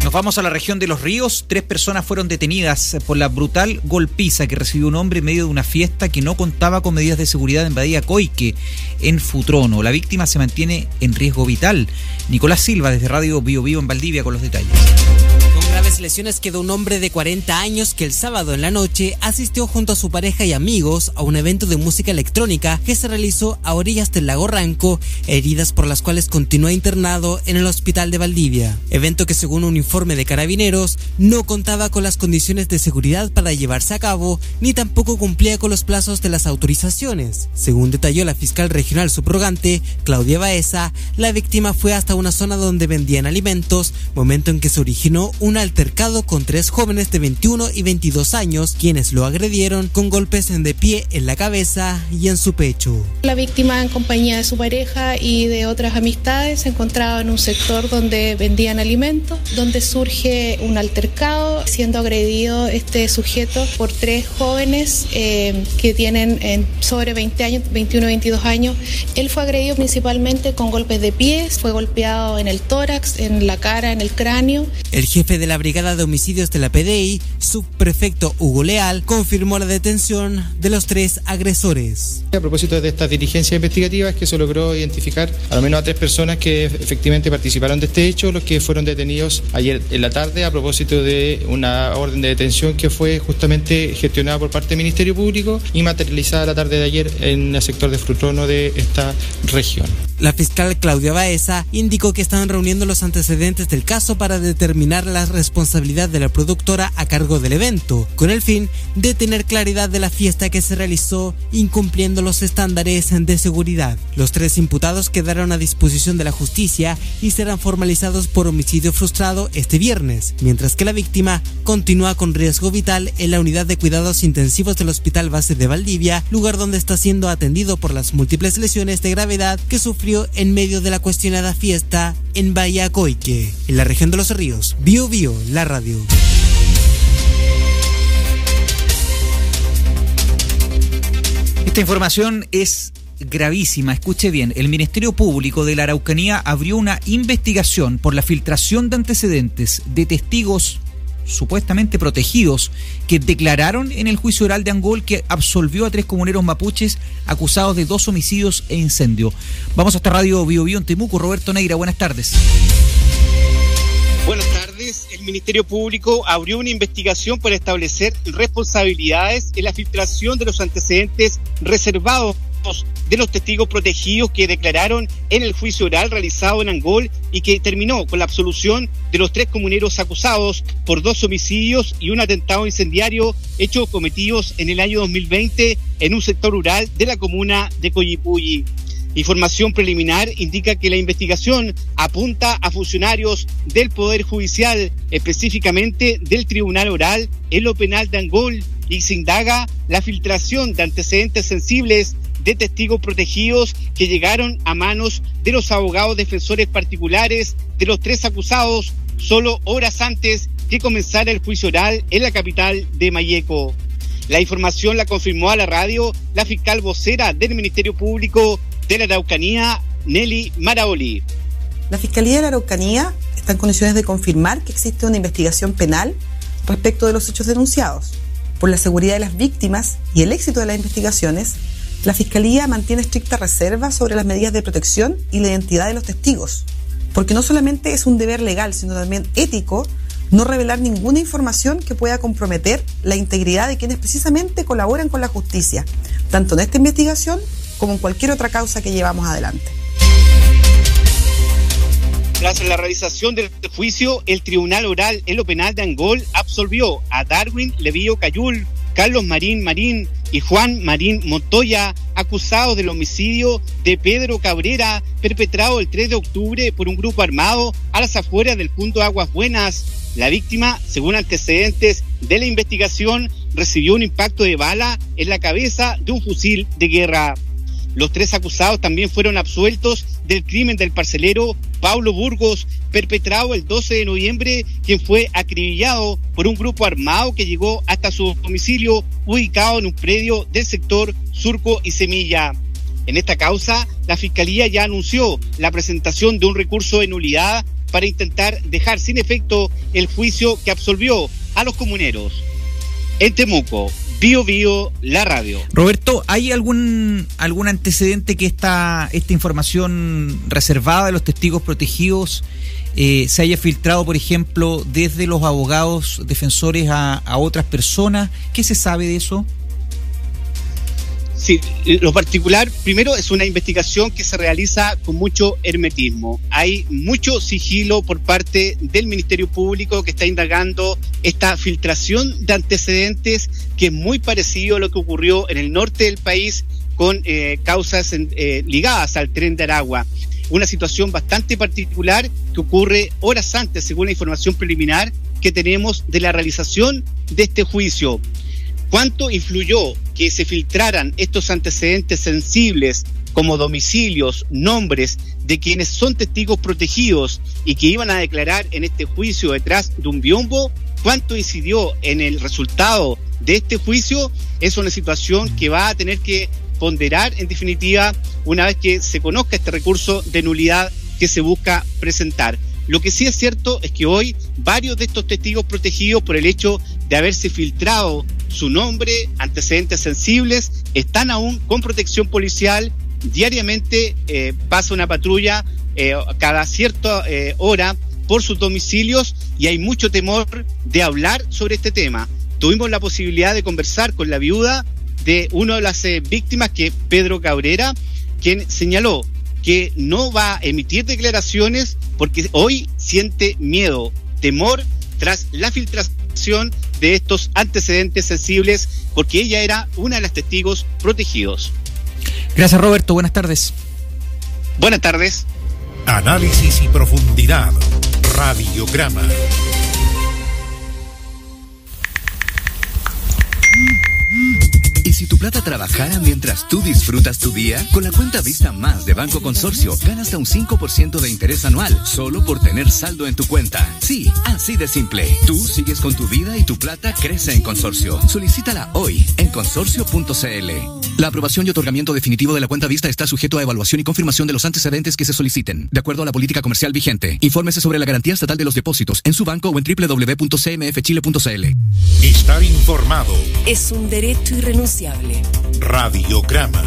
Nos vamos a la región de Los Ríos. Tres personas fueron detenidas por la brutal golpiza que recibió un hombre en medio de una fiesta que no contaba con medidas de seguridad en Badía Coique, en Futrono. La víctima se mantiene en riesgo vital. Nicolás Silva, desde Radio Bio Bio en Valdivia, con los detalles. Con graves lesiones quedó un hombre de cuarenta años que el sábado en la noche asistió junto a su pareja y amigos a un evento de música electrónica que se realizó a orillas del lago Ranco, heridas por las cuales continúa internado en el hospital de Valdivia. Evento que, según un informe de Carabineros, no contaba con las condiciones de seguridad para llevarse a cabo, ni tampoco cumplía con los plazos de las autorizaciones. Según detalló la fiscal regional subrogante, Claudia Baeza, la víctima fue hasta una zona donde vendían alimentos, momento en que se originó un altercado con tres jóvenes de veintiuno y veintidós años, quienes lo agredieron con golpes de pie en la cabeza y en su pecho. La víctima, en compañía de su pareja y de otras amistades, se encontraba en un sector donde vendían alimentos, donde surge un altercado, siendo agredido este sujeto por tres jóvenes eh, que tienen eh, sobre veinte años, veintiuno y veintidós años. Él fue agredido principalmente con golpes de pies, fue golpeado en el tórax, en la cara, en el cráneo. El jefe de la Brigada de Homicidios de la P D I, subprefecto Hugo Leal, confirmó la detención de los tres agresores. A propósito de estas diligencias investigativas, que se logró identificar al menos a tres personas que efectivamente participaron de este hecho, los que fueron detenidos ayer en la tarde a propósito de una orden de detención que fue justamente gestionada por parte del Ministerio Público y materializada la tarde de ayer en el sector de Futrono de esta región. La fiscal Claudia Baeza indicó que están reuniendo los antecedentes del caso para determinar la responsabilidad de la productora a cargo del evento, con el fin de tener claridad de la fiesta que se realizó incumpliendo los estándares de seguridad. Los tres imputados quedaron a disposición de la justicia y serán formalizados por homicidio frustrado este viernes, mientras que la víctima continúa con riesgo vital en la unidad de cuidados intensivos del Hospital Base de Valdivia, lugar donde está siendo atendido por las múltiples lesiones de gravedad que sufrió en medio de la cuestionada fiesta en Bahía Coique, en la región de Los Ríos. Bio Bio, la radio. Esta información es gravísima, escuche bien. El Ministerio Público de la Araucanía abrió una investigación por la filtración de antecedentes de testigos supuestamente protegidos que declararon en el juicio oral de Angol que absolvió a tres comuneros mapuches acusados de dos homicidios e incendio. Vamos hasta Radio Bio Bio en Temuco. Roberto Neira, buenas tardes. Buenas tardes. El Ministerio Público abrió una investigación para establecer responsabilidades en la filtración de los antecedentes reservados de los testigos protegidos que declararon en el juicio oral realizado en Angol y que terminó con la absolución de los tres comuneros acusados por dos homicidios y un atentado incendiario hechos cometidos en el año dos mil veinte en un sector rural de la comuna de Coyipulli. Información preliminar indica que la investigación apunta a funcionarios del Poder Judicial, específicamente del Tribunal Oral en lo penal de Angol, y se indaga la filtración de antecedentes sensibles de testigos protegidos que llegaron a manos de los abogados defensores particulares de los tres acusados solo horas antes que comenzara el juicio oral en la capital de Mayeco. La información la confirmó a la radio la fiscal vocera del Ministerio Público de la Araucanía, Nelly Maraoli. La Fiscalía de la Araucanía está en condiciones de confirmar que existe una investigación penal respecto de los hechos denunciados. Por la seguridad de las víctimas y el éxito de las investigaciones, la Fiscalía mantiene estricta reserva sobre las medidas de protección y la identidad de los testigos, porque no solamente es un deber legal, sino también ético no revelar ninguna información que pueda comprometer la integridad de quienes precisamente colaboran con la justicia, tanto en esta investigación como en cualquier otra causa que llevamos adelante. Tras la realización del juicio, el Tribunal Oral en lo penal de Angol absolvió a Darwin Levío Cayul, Carlos Marín Marín y Juan Marín Montoya, acusados del homicidio de Pedro Cabrera, perpetrado el tres de octubre por un grupo armado a las afueras del punto Aguas Buenas. La víctima, según antecedentes de la investigación, recibió un impacto de bala en la cabeza de un fusil de guerra. Los tres acusados también fueron absueltos del crimen del parcelero Paulo Burgos, perpetrado el doce de noviembre, quien fue acribillado por un grupo armado que llegó hasta su domicilio ubicado en un predio del sector Surco y Semilla. En esta causa, la Fiscalía ya anunció la presentación de un recurso de nulidad para intentar dejar sin efecto el juicio que absolvió a los comuneros. En Temuco, Bio Bio, la radio. Roberto, ¿hay algún algún antecedente que esta, esta información reservada de los testigos protegidos eh, se haya filtrado, por ejemplo, desde los abogados defensores a, a otras personas? ¿Qué se sabe de eso? Sí, lo particular, primero, es una investigación que se realiza con mucho hermetismo. Hay mucho sigilo por parte del Ministerio Público que está indagando esta filtración de antecedentes que es muy parecido a lo que ocurrió en el norte del país con eh, causas eh, ligadas al Tren de Aragua. Una situación bastante particular que ocurre horas antes, según la información preliminar que tenemos de la realización de este juicio. ¿Cuánto influyó que se filtraran estos antecedentes sensibles como domicilios, nombres de quienes son testigos protegidos y que iban a declarar en este juicio detrás de un biombo? ¿Cuánto incidió en el resultado de este juicio? Es una situación que va a tener que ponderar, en definitiva, una vez que se conozca este recurso de nulidad que se busca presentar. Lo que sí es cierto es que hoy varios de estos testigos protegidos, por el hecho de haberse filtrado su nombre, antecedentes sensibles, están aún con protección policial. Diariamente eh, pasa una patrulla eh, cada cierta eh, hora por sus domicilios y hay mucho temor de hablar sobre este tema. Tuvimos la posibilidad de conversar con la viuda de una de las eh, víctimas, que es Pedro Cabrera, quien señaló que no va a emitir declaraciones porque hoy siente miedo, temor tras la filtración de estos antecedentes sensibles, porque ella era una de las testigos protegidos. Gracias, Roberto. Buenas tardes. Buenas tardes. Análisis y profundidad. Radiograma. ¿Y si tu plata trabajara mientras tú disfrutas tu día? Con la cuenta Vista Más de Banco Consorcio, gana hasta un cinco por ciento de interés anual, solo por tener saldo en tu cuenta. Sí, así de simple. Tú sigues con tu vida y tu plata crece en Consorcio. Solicítala hoy en consorcio punto c l. La aprobación y otorgamiento definitivo de la cuenta Vista está sujeto a evaluación y confirmación de los antecedentes que se soliciten, de acuerdo a la política comercial vigente. Infórmese sobre la garantía estatal de los depósitos en su banco o en doble u doble u doble u punto c m f chile punto c l. Estar informado es un derecho irrenunciable. Radiograma.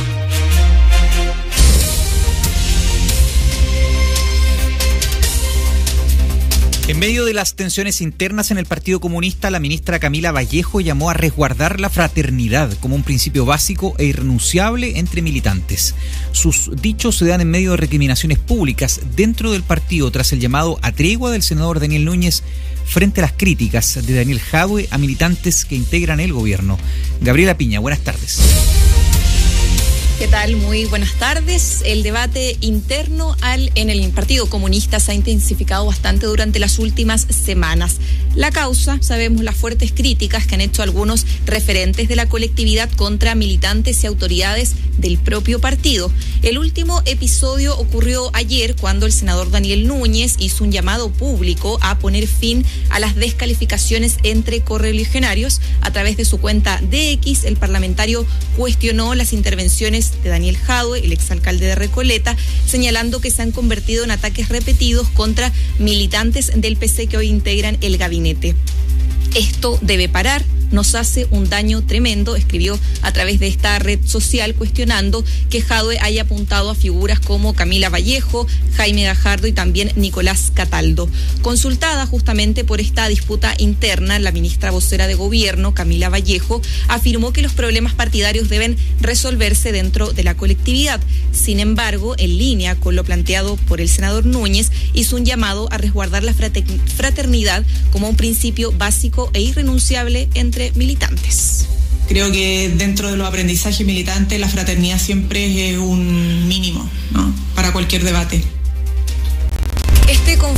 En medio de las tensiones internas en el Partido Comunista, la ministra Camila Vallejo llamó a resguardar la fraternidad como un principio básico e irrenunciable entre militantes. Sus dichos se dan en medio de recriminaciones públicas dentro del partido tras el llamado a tregua del senador Daniel Núñez frente a las críticas de Daniel Jadue a militantes que integran el gobierno. Gabriela Piña, buenas tardes. ¿Qué tal? Muy buenas tardes. El debate interno al, en el Partido Comunista se ha intensificado bastante durante las últimas semanas. La causa, sabemos las fuertes críticas que han hecho algunos referentes de la colectividad contra militantes y autoridades del propio partido. El último episodio ocurrió ayer cuando el senador Daniel Núñez hizo un llamado público a poner fin a las descalificaciones entre correligionarios. A través de su cuenta de X, el parlamentario cuestionó las intervenciones de Daniel Jadue, el exalcalde de Recoleta, señalando que se han convertido en ataques repetidos contra militantes del P C que hoy integran el gabinete. Esto debe parar, nos hace un daño tremendo, escribió a través de esta red social, cuestionando que Jadue haya apuntado a figuras como Camila Vallejo, Jaime Gajardo y también Nicolás Cataldo. Consultada justamente por esta disputa interna, la ministra vocera de Gobierno, Camila Vallejo, afirmó que los problemas partidarios deben resolverse dentro de la colectividad. Sin embargo, en línea con lo planteado por el senador Núñez, hizo un llamado a resguardar la fraternidad como un principio básico e irrenunciable entre militantes. Creo que dentro de los aprendizajes militantes la fraternidad siempre es un mínimo, ¿no?, para cualquier debate. Este conflicto se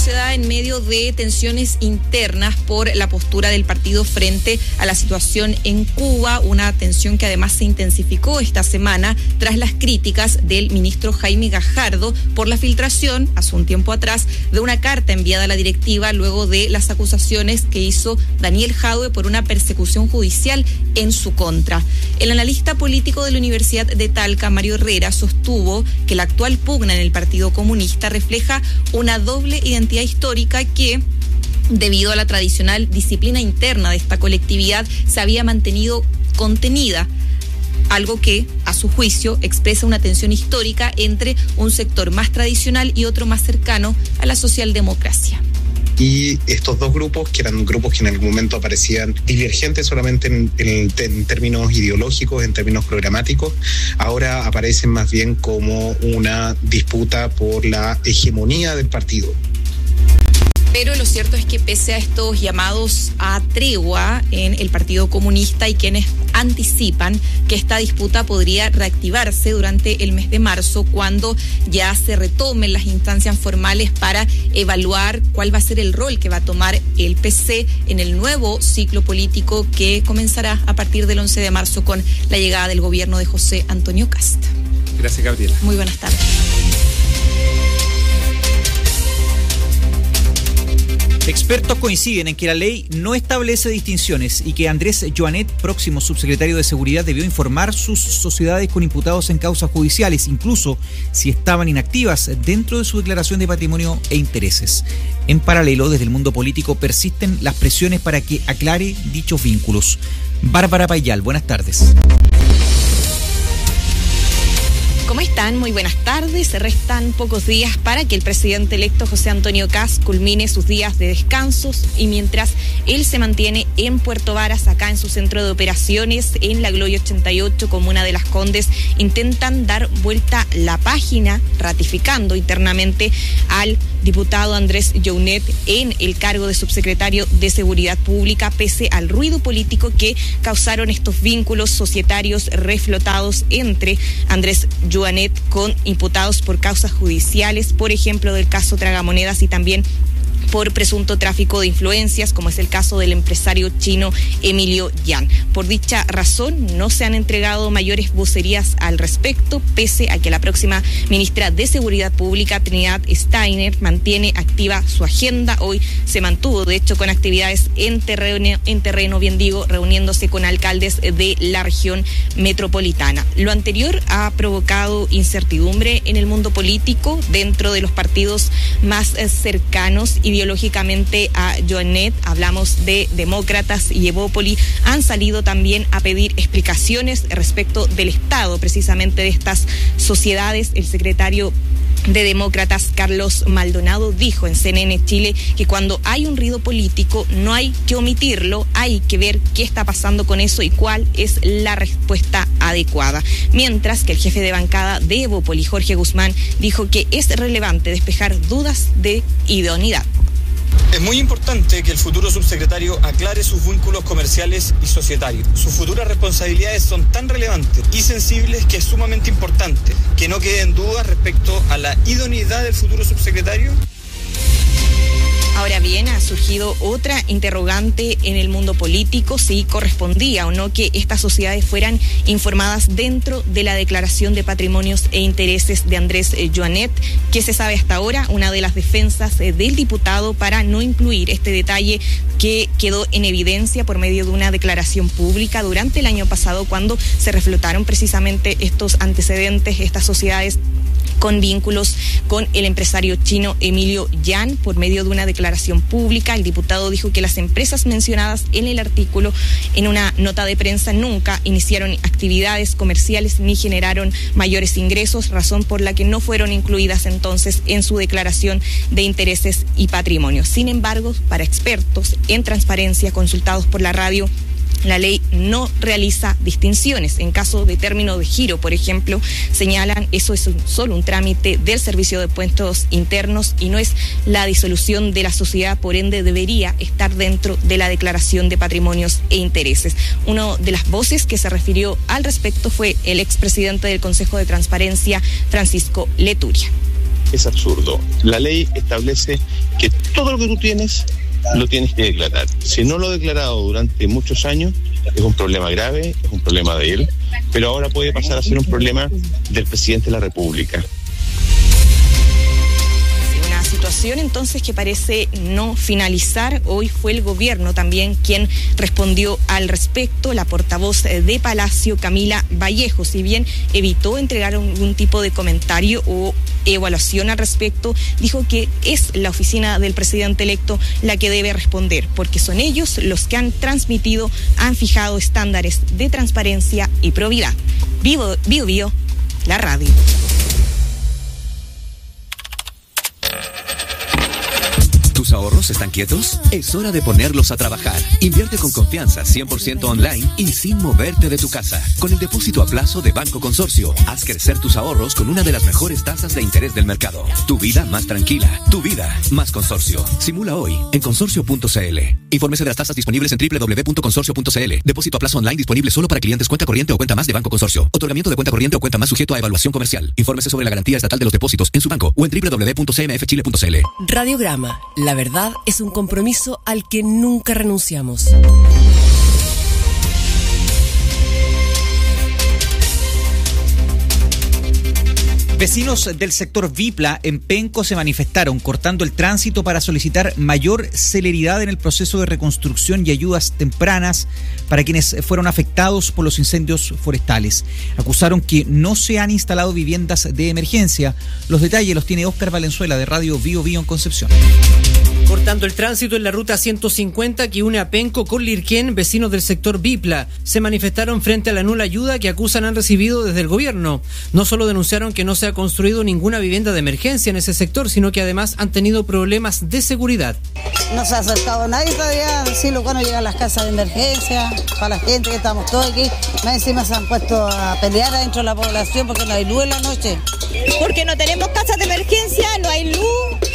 se da en medio de tensiones internas por la postura del partido frente a la situación en Cuba, una tensión que además se intensificó esta semana tras las críticas del ministro Jaime Gajardo por la filtración, hace un tiempo atrás, de una carta enviada a la directiva luego de las acusaciones que hizo Daniel Jadue por una persecución judicial en su contra. El analista político de la Universidad de Talca, Mario Herrera, sostuvo que la actual pugna en el Partido Comunista refleja una doble identidad histórica que, debido a la tradicional disciplina interna de esta colectividad, se había mantenido contenida, algo que, a su juicio, expresa una tensión histórica entre un sector más tradicional y otro más cercano a la socialdemocracia. Y estos dos grupos, que eran grupos que en algún momento aparecían divergentes solamente en, en, en términos ideológicos, en términos programáticos, ahora aparecen más bien como una disputa por la hegemonía del partido. Pero lo cierto es que pese a estos llamados a tregua en el Partido Comunista, y quienes anticipan que esta disputa podría reactivarse durante el mes de marzo, cuando ya se retomen las instancias formales para evaluar cuál va a ser el rol que va a tomar el P C en el nuevo ciclo político que comenzará a partir del once de marzo con la llegada del gobierno de José Antonio Kast. Gracias, Gabriela. Muy buenas tardes. Expertos coinciden en que la ley no establece distinciones y que Andrés Joanet, próximo subsecretario de Seguridad, debió informar sus sociedades con imputados en causas judiciales, incluso si estaban inactivas, dentro de su declaración de patrimonio e intereses. En paralelo, desde el mundo político persisten las presiones para que aclare dichos vínculos. Bárbara Payal, buenas tardes. ¿Cómo están? Muy buenas tardes. Se restan pocos días para que el presidente electo José Antonio Kast culmine sus días de descansos, y mientras él se mantiene en Puerto Varas, acá en su centro de operaciones, en la Gloria ochenta y ocho, comuna de Las Condes, intentan dar vuelta la página, ratificando internamente al diputado Andrés Joanet en el cargo de subsecretario de Seguridad Pública, pese al ruido político que causaron estos vínculos societarios reflotados entre Andrés Joanet con imputados por causas judiciales, por ejemplo del caso Tragamonedas, y también por presunto tráfico de influencias, como es el caso del empresario chino Emilio Yan. Por dicha razón, no se han entregado mayores vocerías al respecto, pese a que la próxima ministra de Seguridad Pública, Trinidad Steiner, mantiene activa su agenda. Hoy se mantuvo, de hecho, con actividades en terreno, en terreno, bien digo, reuniéndose con alcaldes de la región metropolitana. Lo anterior ha provocado incertidumbre en el mundo político, dentro de los partidos más eh, cercanos y ideológicamente a Joanet. Hablamos de Demócratas y Evópoli, han salido también a pedir explicaciones respecto del estado precisamente de estas sociedades. El secretario de Demócratas, Carlos Maldonado, dijo en C N N Chile que cuando hay un ruido político no hay que omitirlo, hay que ver qué está pasando con eso y cuál es la respuesta adecuada. Mientras que el jefe de bancada de Evópoli, Jorge Guzmán, dijo que es relevante despejar dudas de idoneidad. Es muy importante que el futuro subsecretario aclare sus vínculos comerciales y societarios. Sus futuras responsabilidades son tan relevantes y sensibles que es sumamente importante que no queden dudas respecto a la idoneidad del futuro subsecretario. Ahora bien, ha surgido otra interrogante en el mundo político, si correspondía o no que estas sociedades fueran informadas dentro de la declaración de patrimonios e intereses de Andrés Joanet. ¿Qué se sabe hasta ahora? Una de las defensas del diputado para no incluir este detalle que quedó en evidencia por medio de una declaración pública durante el año pasado, cuando se reflotaron precisamente estos antecedentes, estas sociedades con vínculos con el empresario chino Emilio Yan. Por medio de una declaración pública, el diputado dijo que las empresas mencionadas en el artículo, en una nota de prensa, nunca iniciaron actividades comerciales ni generaron mayores ingresos, razón por la que no fueron incluidas entonces en su declaración de intereses y patrimonio. Sin embargo, para expertos en transparencia consultados por la radio, la ley no realiza distinciones. En caso de término de giro, por ejemplo, señalan, eso es un, solo un trámite del Servicio de Impuestos Internos y no es la disolución de la sociedad, por ende debería estar dentro de la declaración de patrimonios e intereses. Una de las voces que se refirió al respecto fue el expresidente del Consejo de Transparencia, Francisco Leturia. es absurdo. La ley establece que todo lo que tú tienes lo tienes que declarar. Si no lo he declarado durante muchos años, es un problema grave, es un problema de él, pero ahora puede pasar a ser un problema del presidente de la República. Una situación entonces que parece no finalizar. Hoy fue el gobierno también quien respondió al respecto. La portavoz de Palacio, Camila Vallejo, si bien evitó entregar algún tipo de comentario o evaluación al respecto, dijo que es la oficina del presidente electo la que debe responder, porque son ellos los que han transmitido, han fijado estándares de transparencia y probidad. Vivo, Bio Bio, la radio. ¿Tus ahorros están quietos? Es hora de ponerlos a trabajar. Invierte con confianza, cien por ciento online y sin moverte de tu casa. Con el depósito a plazo de Banco Consorcio, haz crecer tus ahorros con una de las mejores tasas de interés del mercado. Tu vida más tranquila, tu vida más Consorcio. Simula hoy en consorcio punto c l. Infórmese de las tasas disponibles en doble u doble u doble u punto consorcio punto c l. Depósito a plazo online disponible solo para clientes cuenta corriente o cuenta más de Banco Consorcio. Otorgamiento de cuenta corriente o cuenta más sujeto a evaluación comercial. Infórmese sobre la garantía estatal de los depósitos en su banco o en doble u doble u doble u punto c m f chile punto c l. Radiograma. La verdad es un compromiso al que nunca renunciamos. Vecinos del sector Vipla en Penco se manifestaron cortando el tránsito para solicitar mayor celeridad en el proceso de reconstrucción y ayudas tempranas para quienes fueron afectados por los incendios forestales. Acusaron que no se han instalado viviendas de emergencia. Los detalles los tiene Óscar Valenzuela de Radio Bio Bio en Concepción. Cortando el tránsito en la ruta ciento cincuenta que une a Penco con Lirquén, vecinos del sector Vipla se manifestaron frente a la nula ayuda que acusan han recibido desde el gobierno. No solo denunciaron que no se ha construido ninguna vivienda de emergencia en ese sector, sino que además han tenido problemas de seguridad. No se ha acercado nadie todavía, sí, lo bueno llegan las casas de emergencia, para la gente que estamos todos aquí, más encima se han puesto a pelear adentro de la población porque no hay luz en la noche. Porque no tenemos casas de emergencia, no hay luz.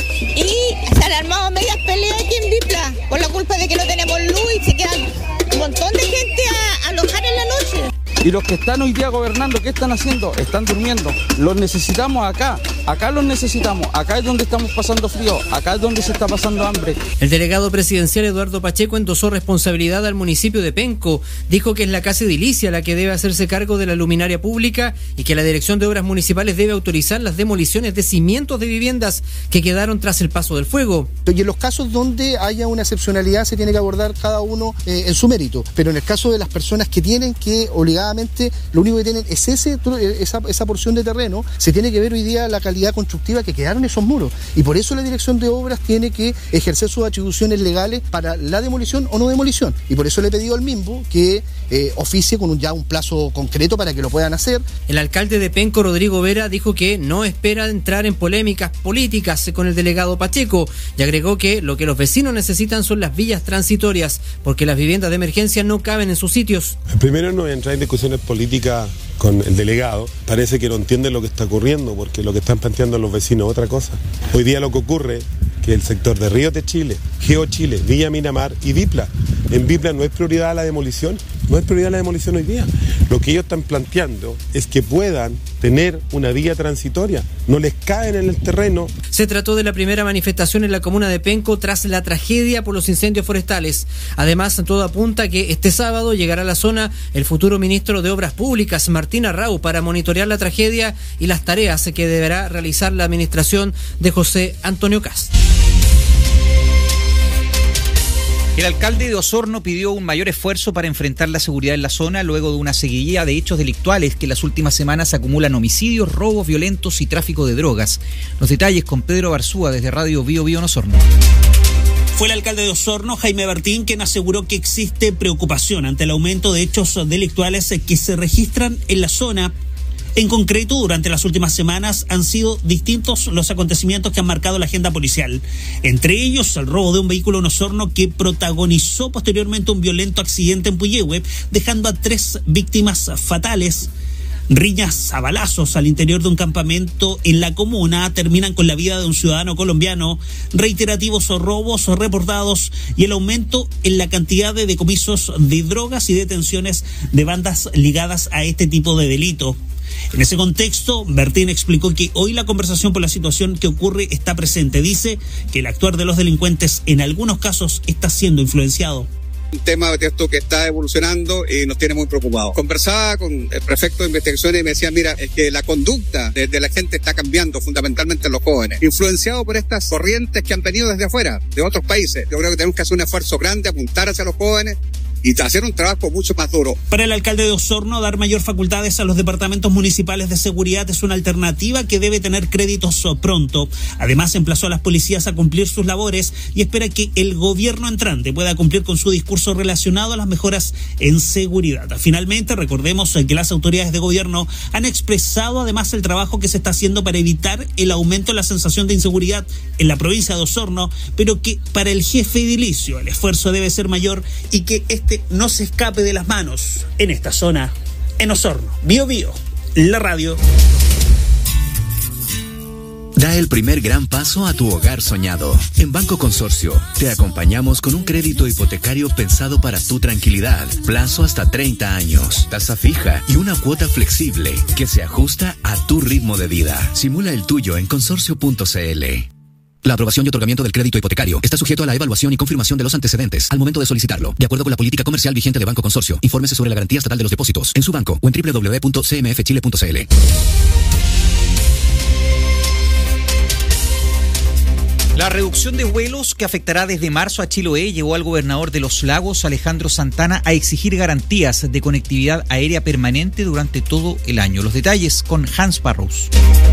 Y se han armado medias peleas aquí en Vipla por la culpa de que no tenemos luz y se quedan un montón de gente a, a alojar en la noche. Y los que están hoy día gobernando, ¿qué están haciendo? Están durmiendo. Los necesitamos acá. Acá los necesitamos. Acá es donde estamos pasando frío. Acá es donde se está pasando hambre. El delegado presidencial Eduardo Pacheco endosó responsabilidad al municipio de Penco. Dijo que es la Casa Edilicia la que debe hacerse cargo de la luminaria pública y que la Dirección de Obras Municipales debe autorizar las demoliciones de cimientos de viviendas que quedaron tras el paso del fuego. Y en los casos donde haya una excepcionalidad se tiene que abordar cada uno eh, en su mérito. Pero en el caso de las personas que tienen que obligar lo único que tienen es ese, esa, esa porción de terreno, se tiene que ver hoy día la calidad constructiva que quedaron esos muros. Y por eso la Dirección de Obras tiene que ejercer sus atribuciones legales para la demolición o no demolición. Y por eso le he pedido al MIMBU que eh, oficie con un, ya un plazo concreto para que lo puedan hacer. El alcalde de Penco, Rodrigo Vera, dijo que no espera entrar en polémicas políticas con el delegado Pacheco y agregó que lo que los vecinos necesitan son las villas transitorias, porque las viviendas de emergencia no caben en sus sitios. Primero no voy a entrar en discusión política con el delegado, parece que no entiende lo que está ocurriendo porque lo que están planteando los vecinos es otra cosa. Hoy día lo que ocurre es que el sector de Ríos de Chile, Geo Chile, Villa Miramar y Vipla, en Vipla no es prioridad la demolición, no es prioridad la demolición hoy día. Lo que ellos están planteando es que puedan tener una vía transitoria, no les caen en el terreno. Se trató de la primera manifestación en la comuna de Penco tras la tragedia por los incendios forestales. Además, todo apunta que este sábado llegará a la zona el futuro ministro de Obras Públicas, Martín Arrau, para monitorear la tragedia y las tareas que deberá realizar la administración de José Antonio Kast. El alcalde de Osorno pidió un mayor esfuerzo para enfrentar la seguridad en la zona luego de una seguidilla de hechos delictuales que en las últimas semanas acumulan homicidios, robos violentos y tráfico de drogas. Los detalles con Pedro Barzúa desde Radio Bio Bio en Osorno. Fue el alcalde de Osorno, Jaime Bertín, quien aseguró que existe preocupación ante el aumento de hechos delictuales que se registran en la zona. En concreto, durante las últimas semanas han sido distintos los acontecimientos que han marcado la agenda policial. Entre ellos, el robo de un vehículo en Osorno que protagonizó posteriormente un violento accidente en Puyehue, dejando a tres víctimas fatales. Riñas a balazos al interior de un campamento en la comuna terminan con la vida de un ciudadano colombiano, reiterativos robos reportados y el aumento en la cantidad de decomisos de drogas y detenciones de bandas ligadas a este tipo de delito. En ese contexto, Bertín explicó que hoy la conversación por la situación que ocurre está presente. Dice que el actuar de los delincuentes en algunos casos está siendo influenciado. Un tema de esto que está evolucionando y nos tiene muy preocupados. Conversaba con el prefecto de investigaciones y me decía, mira, es que la conducta de, de la gente está cambiando, fundamentalmente en los jóvenes, influenciado por estas corrientes que han venido desde afuera, de otros países. Yo creo que tenemos que hacer un esfuerzo grande, apuntar hacia los jóvenes y hacer un trabajo mucho más duro. Para el alcalde de Osorno, dar mayor facultades a los departamentos municipales de seguridad es una alternativa que debe tener créditos pronto. Además, emplazó a las policías a cumplir sus labores y espera que el gobierno entrante pueda cumplir con su discurso relacionado a las mejoras en seguridad. Finalmente, recordemos que las autoridades de gobierno han expresado además el trabajo que se está haciendo para evitar el aumento en la sensación de inseguridad en la provincia de Osorno, pero que para el jefe edilicio el esfuerzo debe ser mayor y que este no se escape de las manos en esta zona, en Osorno. Bío Bío, la radio. Da el primer gran paso a tu hogar soñado. En Banco Consorcio te acompañamos con un crédito hipotecario pensado para tu tranquilidad. Plazo hasta treinta años, tasa fija y una cuota flexible que se ajusta a tu ritmo de vida. Simula el tuyo en consorcio punto c l. La aprobación y otorgamiento del crédito hipotecario está sujeto a la evaluación y confirmación de los antecedentes al momento de solicitarlo, de acuerdo con la política comercial vigente de Banco Consorcio. Infórmese sobre la garantía estatal de los depósitos en su banco o en doble u doble u doble u punto c m f chile punto c l. La reducción de vuelos que afectará desde marzo a Chiloé llevó al gobernador de Los Lagos, Alejandro Santana, a exigir garantías de conectividad aérea permanente durante todo el año. Los detalles con Hans Barros.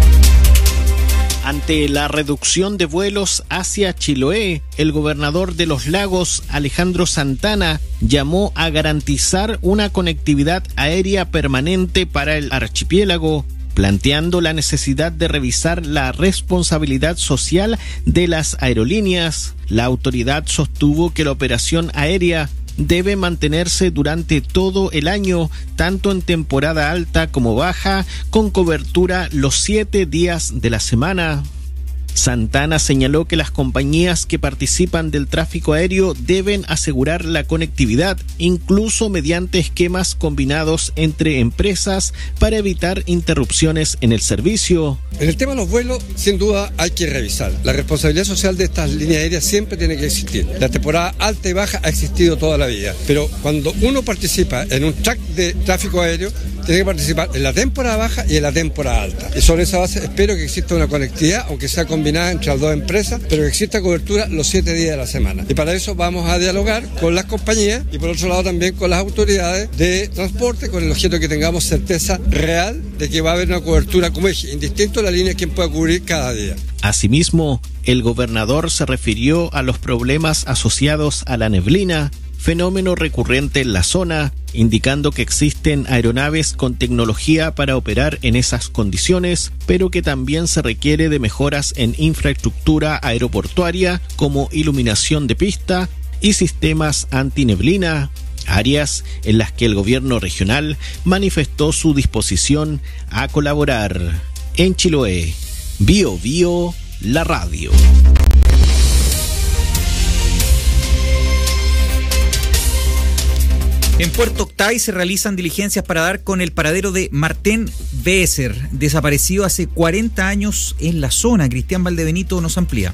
Ante la reducción de vuelos hacia Chiloé, el gobernador de Los Lagos, Alejandro Santana, llamó a garantizar una conectividad aérea permanente para el archipiélago, planteando la necesidad de revisar la responsabilidad social de las aerolíneas. La autoridad sostuvo que la operación aérea debe mantenerse durante todo el año, tanto en temporada alta como baja, con cobertura los siete días de la semana. Santana señaló que las compañías que participan del tráfico aéreo deben asegurar la conectividad, incluso mediante esquemas combinados entre empresas para evitar interrupciones en el servicio. En el tema de los vuelos, sin duda hay que revisar. La responsabilidad social de estas líneas aéreas siempre tiene que existir. La temporada alta y baja ha existido toda la vida, pero cuando uno participa en un track de tráfico aéreo, tiene que participar en la temporada baja y en la temporada alta. Y sobre esa base espero que exista una conectividad, aunque sea combinada entre las dos empresas, pero que exista cobertura los siete días de la semana. Y para eso vamos a dialogar con las compañías y por otro lado también con las autoridades de transporte, con el objeto de que tengamos certeza real de que va a haber una cobertura como eje, indistinto de la línea quien pueda cubrir cada día. Asimismo, el gobernador se refirió a los problemas asociados a la neblina, fenómeno recurrente en la zona, indicando que existen aeronaves con tecnología para operar en esas condiciones, pero que también se requiere de mejoras en infraestructura aeroportuaria como iluminación de pista y sistemas antineblina, áreas en las que el gobierno regional manifestó su disposición a colaborar. En Chiloé, Bío Bío, la radio. En Puerto Octay se realizan diligencias para dar con el paradero de Martín Beser, desaparecido hace cuarenta años en la zona. Cristian Valdebenito nos amplía.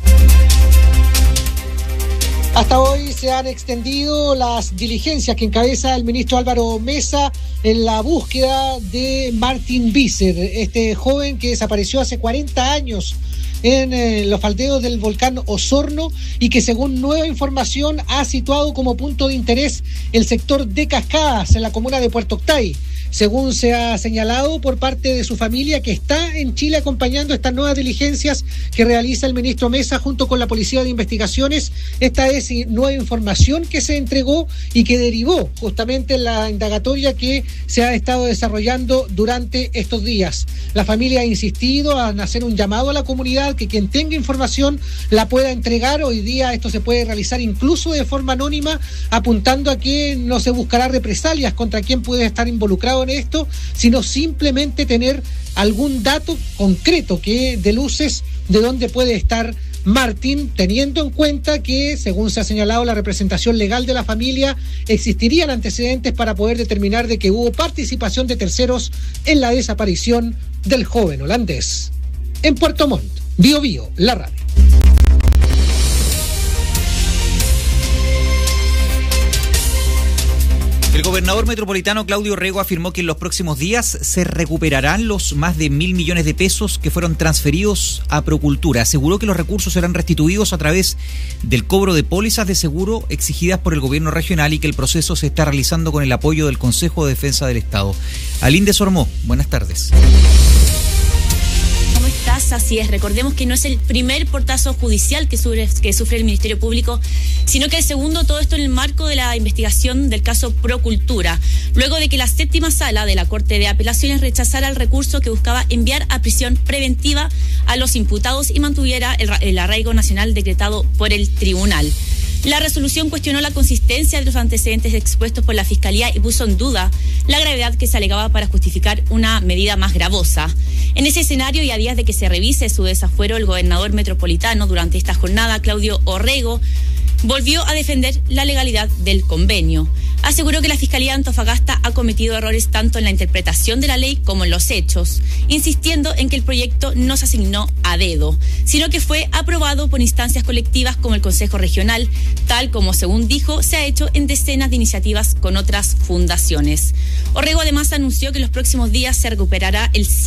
Hasta hoy se han extendido las diligencias que encabeza el ministro Álvaro Mesa en la búsqueda de Martín Beser, este joven que desapareció hace cuarenta años en eh, los faldeos del volcán Osorno y que según nueva información ha situado como punto de interés el sector de Cascadas en la comuna de Puerto Octay. Según se ha señalado por parte de su familia que está en Chile acompañando estas nuevas diligencias que realiza el ministro Mesa junto con la Policía de Investigaciones. Esta es nueva información que se entregó y que derivó justamente en la indagatoria que se ha estado desarrollando durante estos días. La familia ha insistido en hacer un llamado a la comunidad igual que quien tenga información la pueda entregar. Hoy día esto se puede realizar incluso de forma anónima, apuntando a que no se buscará represalias contra quien puede estar involucrado en esto, sino simplemente tener algún dato concreto que dé luces de dónde puede estar Martín, teniendo en cuenta que, según se ha señalado la representación legal de la familia, existirían antecedentes para poder determinar de que hubo participación de terceros en la desaparición del joven holandés. En Puerto Montt, Bio Bio, la radio. El gobernador metropolitano Claudio Orrego afirmó que en los próximos días se recuperarán los más de mil millones de pesos que fueron transferidos a Procultura. Aseguró que los recursos serán restituidos a través del cobro de pólizas de seguro exigidas por el gobierno regional y que el proceso se está realizando con el apoyo del Consejo de Defensa del Estado. Alín de Sormó, buenas tardes. ¿Cómo estás? Así es, recordemos que no es el primer portazo judicial que sufre, que sufre el Ministerio Público, sino que el segundo, todo esto en el marco de la investigación del caso Procultura, luego de que la séptima sala de la Corte de Apelaciones rechazara el recurso que buscaba enviar a prisión preventiva a los imputados y mantuviera el, el arraigo nacional decretado por el tribunal. La resolución cuestionó la consistencia de los antecedentes expuestos por la Fiscalía y puso en duda la gravedad que se alegaba para justificar una medida más gravosa. En ese escenario y a días de que se revise su desafuero, el gobernador metropolitano durante esta jornada, Claudio Orrego, volvió a defender la legalidad del convenio. Aseguró que la Fiscalía de Antofagasta ha cometido errores tanto en la interpretación de la ley como en los hechos, insistiendo en que el proyecto no se asignó a dedo, sino que fue aprobado por instancias colectivas como el Consejo Regional, tal como, según dijo, se ha hecho en decenas de iniciativas con otras fundaciones. Orrego además anunció que en los próximos días se recuperará el